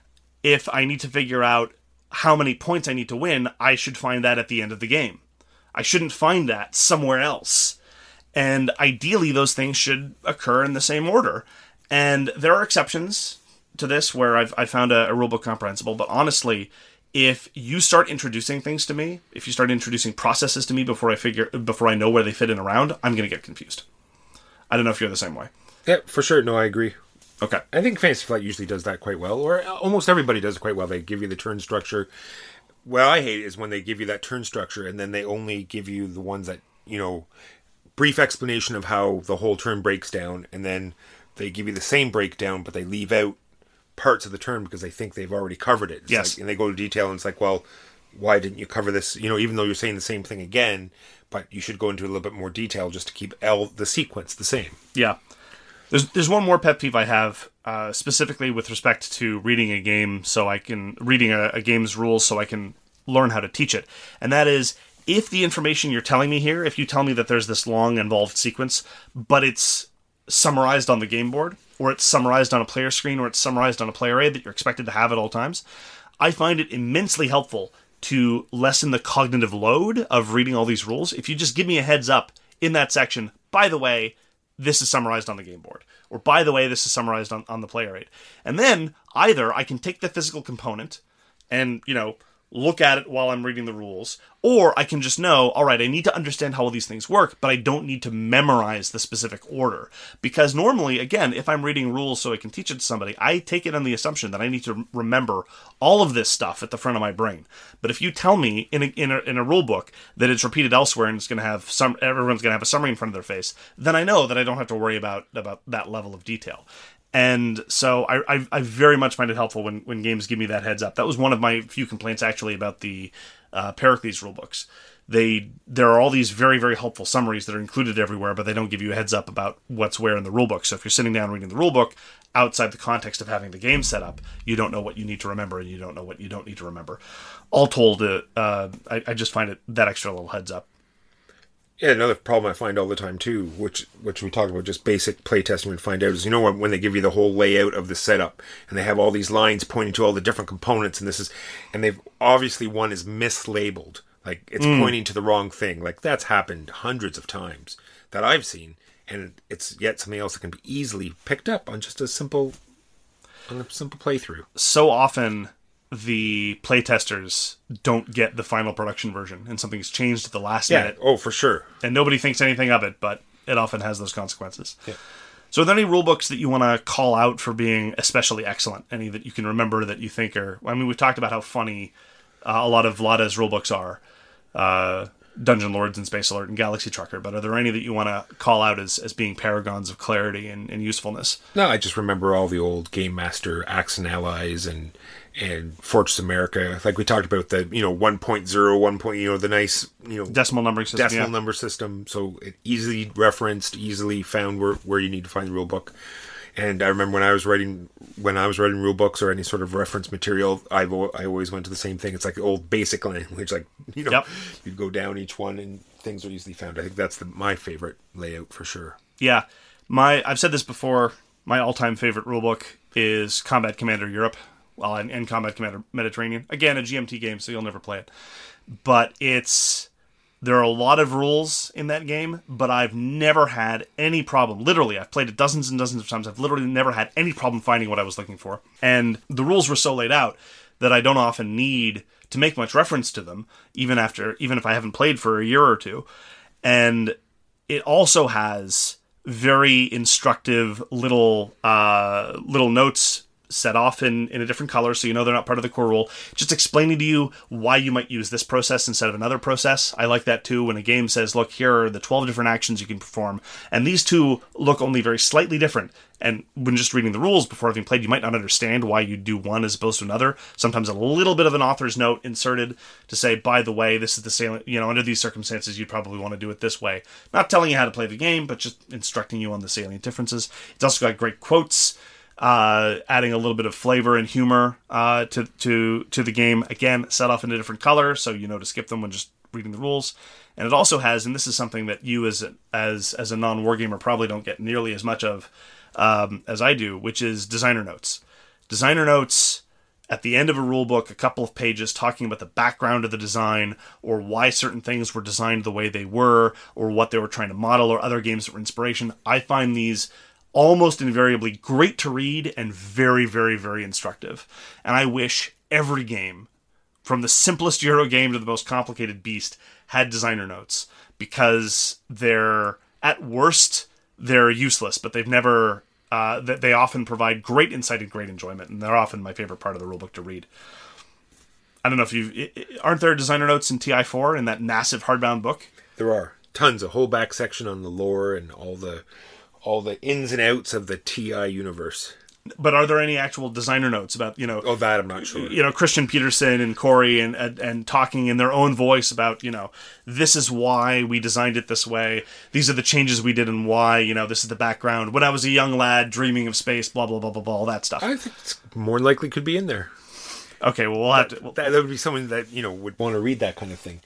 If I need to figure out how many points I need to win, I should find that at the end of the game. I shouldn't find that somewhere else. And ideally, those things should occur in the same order. And there are exceptions to this where I've I found a, a rulebook comprehensible, but honestly, if you start introducing things to me, if you start introducing processes to me before I figure before I know where they fit in around, I'm going to get confused. I don't know if you're the same way. Yeah, for sure. No, I agree. Okay. I think Fantasy Flight usually does that quite well, or almost everybody does it quite well. They give you the turn structure. What I hate is when they give you that turn structure and then they only give you the ones that, you know, brief explanation of how the whole turn breaks down, and then they give you the same breakdown, but they leave out parts of the turn because they think they've already covered it. It's yes. Like, and they go to detail, and it's like, well, why didn't you cover this? You know, even though you're saying the same thing again, but you should go into a little bit more detail just to keep L the sequence the same. Yeah. There's there's one more pet peeve I have, uh, specifically with respect to reading a game, so I can reading a, a game's rules, so I can learn how to teach it, and that is if the information you're telling me here, if you tell me that there's this long involved sequence, but it's summarized on the game board, or it's summarized on a player screen, or it's summarized on a player aid that you're expected to have at all times, I find it immensely helpful to lessen the cognitive load of reading all these rules. If you just give me a heads up in that section, by the way, this is summarized on the game board. Or, by the way, this is summarized on, on the player aid. And then, either I can take the physical component and, you know, look at it while I'm reading the rules, or I can just know, all right, I need to understand how all these things work, but I don't need to memorize the specific order. Because normally, again, if I'm reading rules so I can teach it to somebody, I take it on the assumption that I need to remember all of this stuff at the front of my brain. But if you tell me in a, in a, in a rule book that it's repeated elsewhere and it's going to have some, everyone's going to have a summary in front of their face, then I know that I don't have to worry about, about that level of detail. And so I, I I very much find it helpful when, when games give me that heads up. That was one of my few complaints, actually, about the uh, Pericles rulebooks. They there are all these very, very helpful summaries that are included everywhere, but they don't give you a heads up about what's where in the rulebook. So if you're sitting down reading the rulebook, outside the context of having the game set up, you don't know what you need to remember, and you don't know what you don't need to remember. All told, uh, uh, I, I just find it that extra little heads up. Yeah, another problem I find all the time too, which which we talk about just basic playtesting and find out is, you know, when, when they give you the whole layout of the setup and they have all these lines pointing to all the different components, and this is, and they've obviously one is mislabeled, like it's mm. pointing to the wrong thing. Like that's happened hundreds of times that I've seen, and it's yet something else that can be easily picked up on just a simple, on a simple playthrough. So often, the playtesters don't get the final production version, and something's changed at the last yeah. minute. Oh, for sure. And nobody thinks anything of it, but it often has those consequences. Yeah. So are there any rule books that you want to call out for being especially excellent? Any that you can remember that you think are... I mean, we've talked about how funny uh, a lot of Vlada's rule books are. Uh, Dungeon Lords and Space Alert and Galaxy Trucker, but are there any that you want to call out as, as being paragons of clarity and, and usefulness? No, I just remember all the old Game Master Acts and Allies and and Fortress America. Like we talked about the, you know, one point oh, one. You know, the nice, you know, decimal numbering system. Decimal yeah. number system. So it easily referenced, easily found where, where you need to find the rule book. And I remember when I was writing, when I was writing rule books or any sort of reference material, I've, I always went to the same thing. It's like the old basic language, like, you know, yep. you'd go down each one and things are easily found. I think that's the, my favorite layout for sure. Yeah. My, I've said this before, my all-time favorite rulebook is Combat Commander Europe, well, and, and Combat Commander Mediterranean. Again, a G M T game, so you'll never play it. But it's, there are a lot of rules in that game, but I've never had any problem. Literally, I've played it dozens and dozens of times. I've literally never had any problem finding what I was looking for. And the rules were so laid out that I don't often need to make much reference to them, even after, even if I haven't played for a year or two. And it also has very instructive little uh, little notes set off in, in a different color, so you know they're not part of the core rule, just explaining to you why you might use this process instead of another process. I like that too, when a game says, look, here are the twelve different actions you can perform, and these two look only very slightly different. And when just reading the rules before having played, you might not understand why you do one as opposed to another. Sometimes a little bit of an author's note inserted to say, by the way, this is the salient, you know, under these circumstances, you'd probably want to do it this way. Not telling you how to play the game, but just instructing you on the salient differences. It's also got great quotes, uh, adding a little bit of flavor and humor uh, to, to, to the game. Again, set off in a different color, so you know to skip them when just reading the rules. And it also has, and this is something that you as a, as, as a non-wargamer probably don't get nearly as much of, Um, as I do, which is designer notes. Designer notes at the end of a rule book, a couple of pages talking about the background of the design, or why certain things were designed the way they were, or what they were trying to model, or other games that were inspiration. I find these almost invariably great to read and very, very, very instructive. And I wish every game, from the simplest Euro game to the most complicated beast, had designer notes, because they're, at worst, they're useless, but they've never, uh, they often provide great insight and great enjoyment, and they're often my favorite part of the rulebook to read. I don't know if you aren't there designer notes in T I four, in that massive hardbound book? There are tons, a whole back section on the lore and all the all the ins and outs of the T I universe. But are there any actual designer notes about, you know... Oh, that I'm not sure. You know, Christian Peterson and Corey and, and and talking in their own voice about, you know, this is why we designed it this way. These are the changes we did and why, you know, this is the background. When I was a young lad dreaming of space, blah, blah, blah, blah, blah, all that stuff. I think it's more likely could be in there. Okay, well, we'll have to... We'll, that, that would be someone that, you know, would want to read that kind of thing.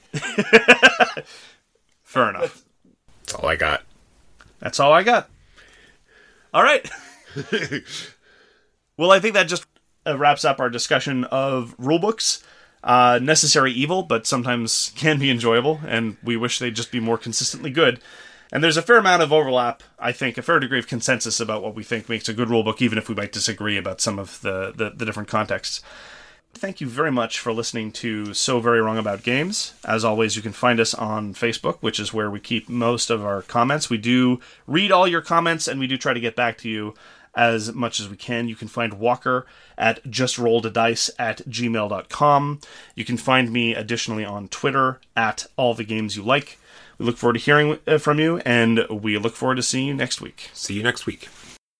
Fair enough. That's all I got. That's all I got. All right. Well, I think that just uh, wraps up our discussion of rulebooks. Uh, necessary evil, but sometimes can be enjoyable, and we wish they'd just be more consistently good. And there's a fair amount of overlap, I think, a fair degree of consensus about what we think makes a good rulebook, even if we might disagree about some of the, the, the different contexts. Thank you very much for listening to So Very Wrong About Games. As always, you can find us on Facebook, which is where we keep most of our comments. We do read all your comments, and we do try to get back to you as much as we can. You can find Walker at justrolledadice at gmail dot com. You can find me additionally on Twitter at allthegamesyouLike. We look forward to hearing from you, and we look forward to seeing you next week. See you next week.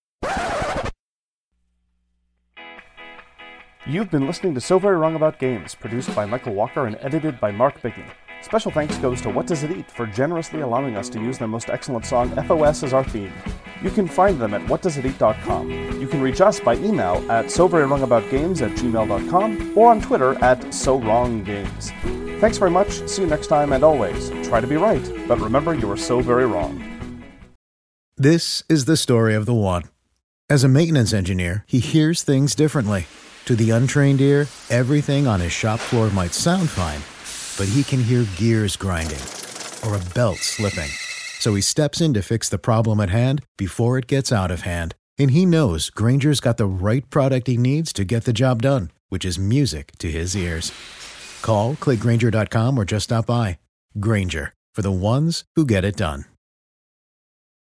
You've been listening to So Very Wrong About Games, produced by Michael Walker and edited by Mark Bigney. Special thanks goes to What Does It Eat for generously allowing us to use their most excellent song, F O S, as our theme. You can find them at what does it eat dot com. You can reach us by email at so very wrong about games at gmail dot com or on Twitter at so wrong games. Thanks very much, see you next time, and always, try to be right, but remember you are so very wrong. This is the story of the one. As a maintenance engineer, he hears things differently. To the untrained ear, everything on his shop floor might sound fine, but he can hear gears grinding or a belt slipping. So he steps in to fix the problem at hand before it gets out of hand. And he knows Grainger's got the right product he needs to get the job done, which is music to his ears. Call, click Grainger dot com, or just stop by. Grainger, for the ones who get it done.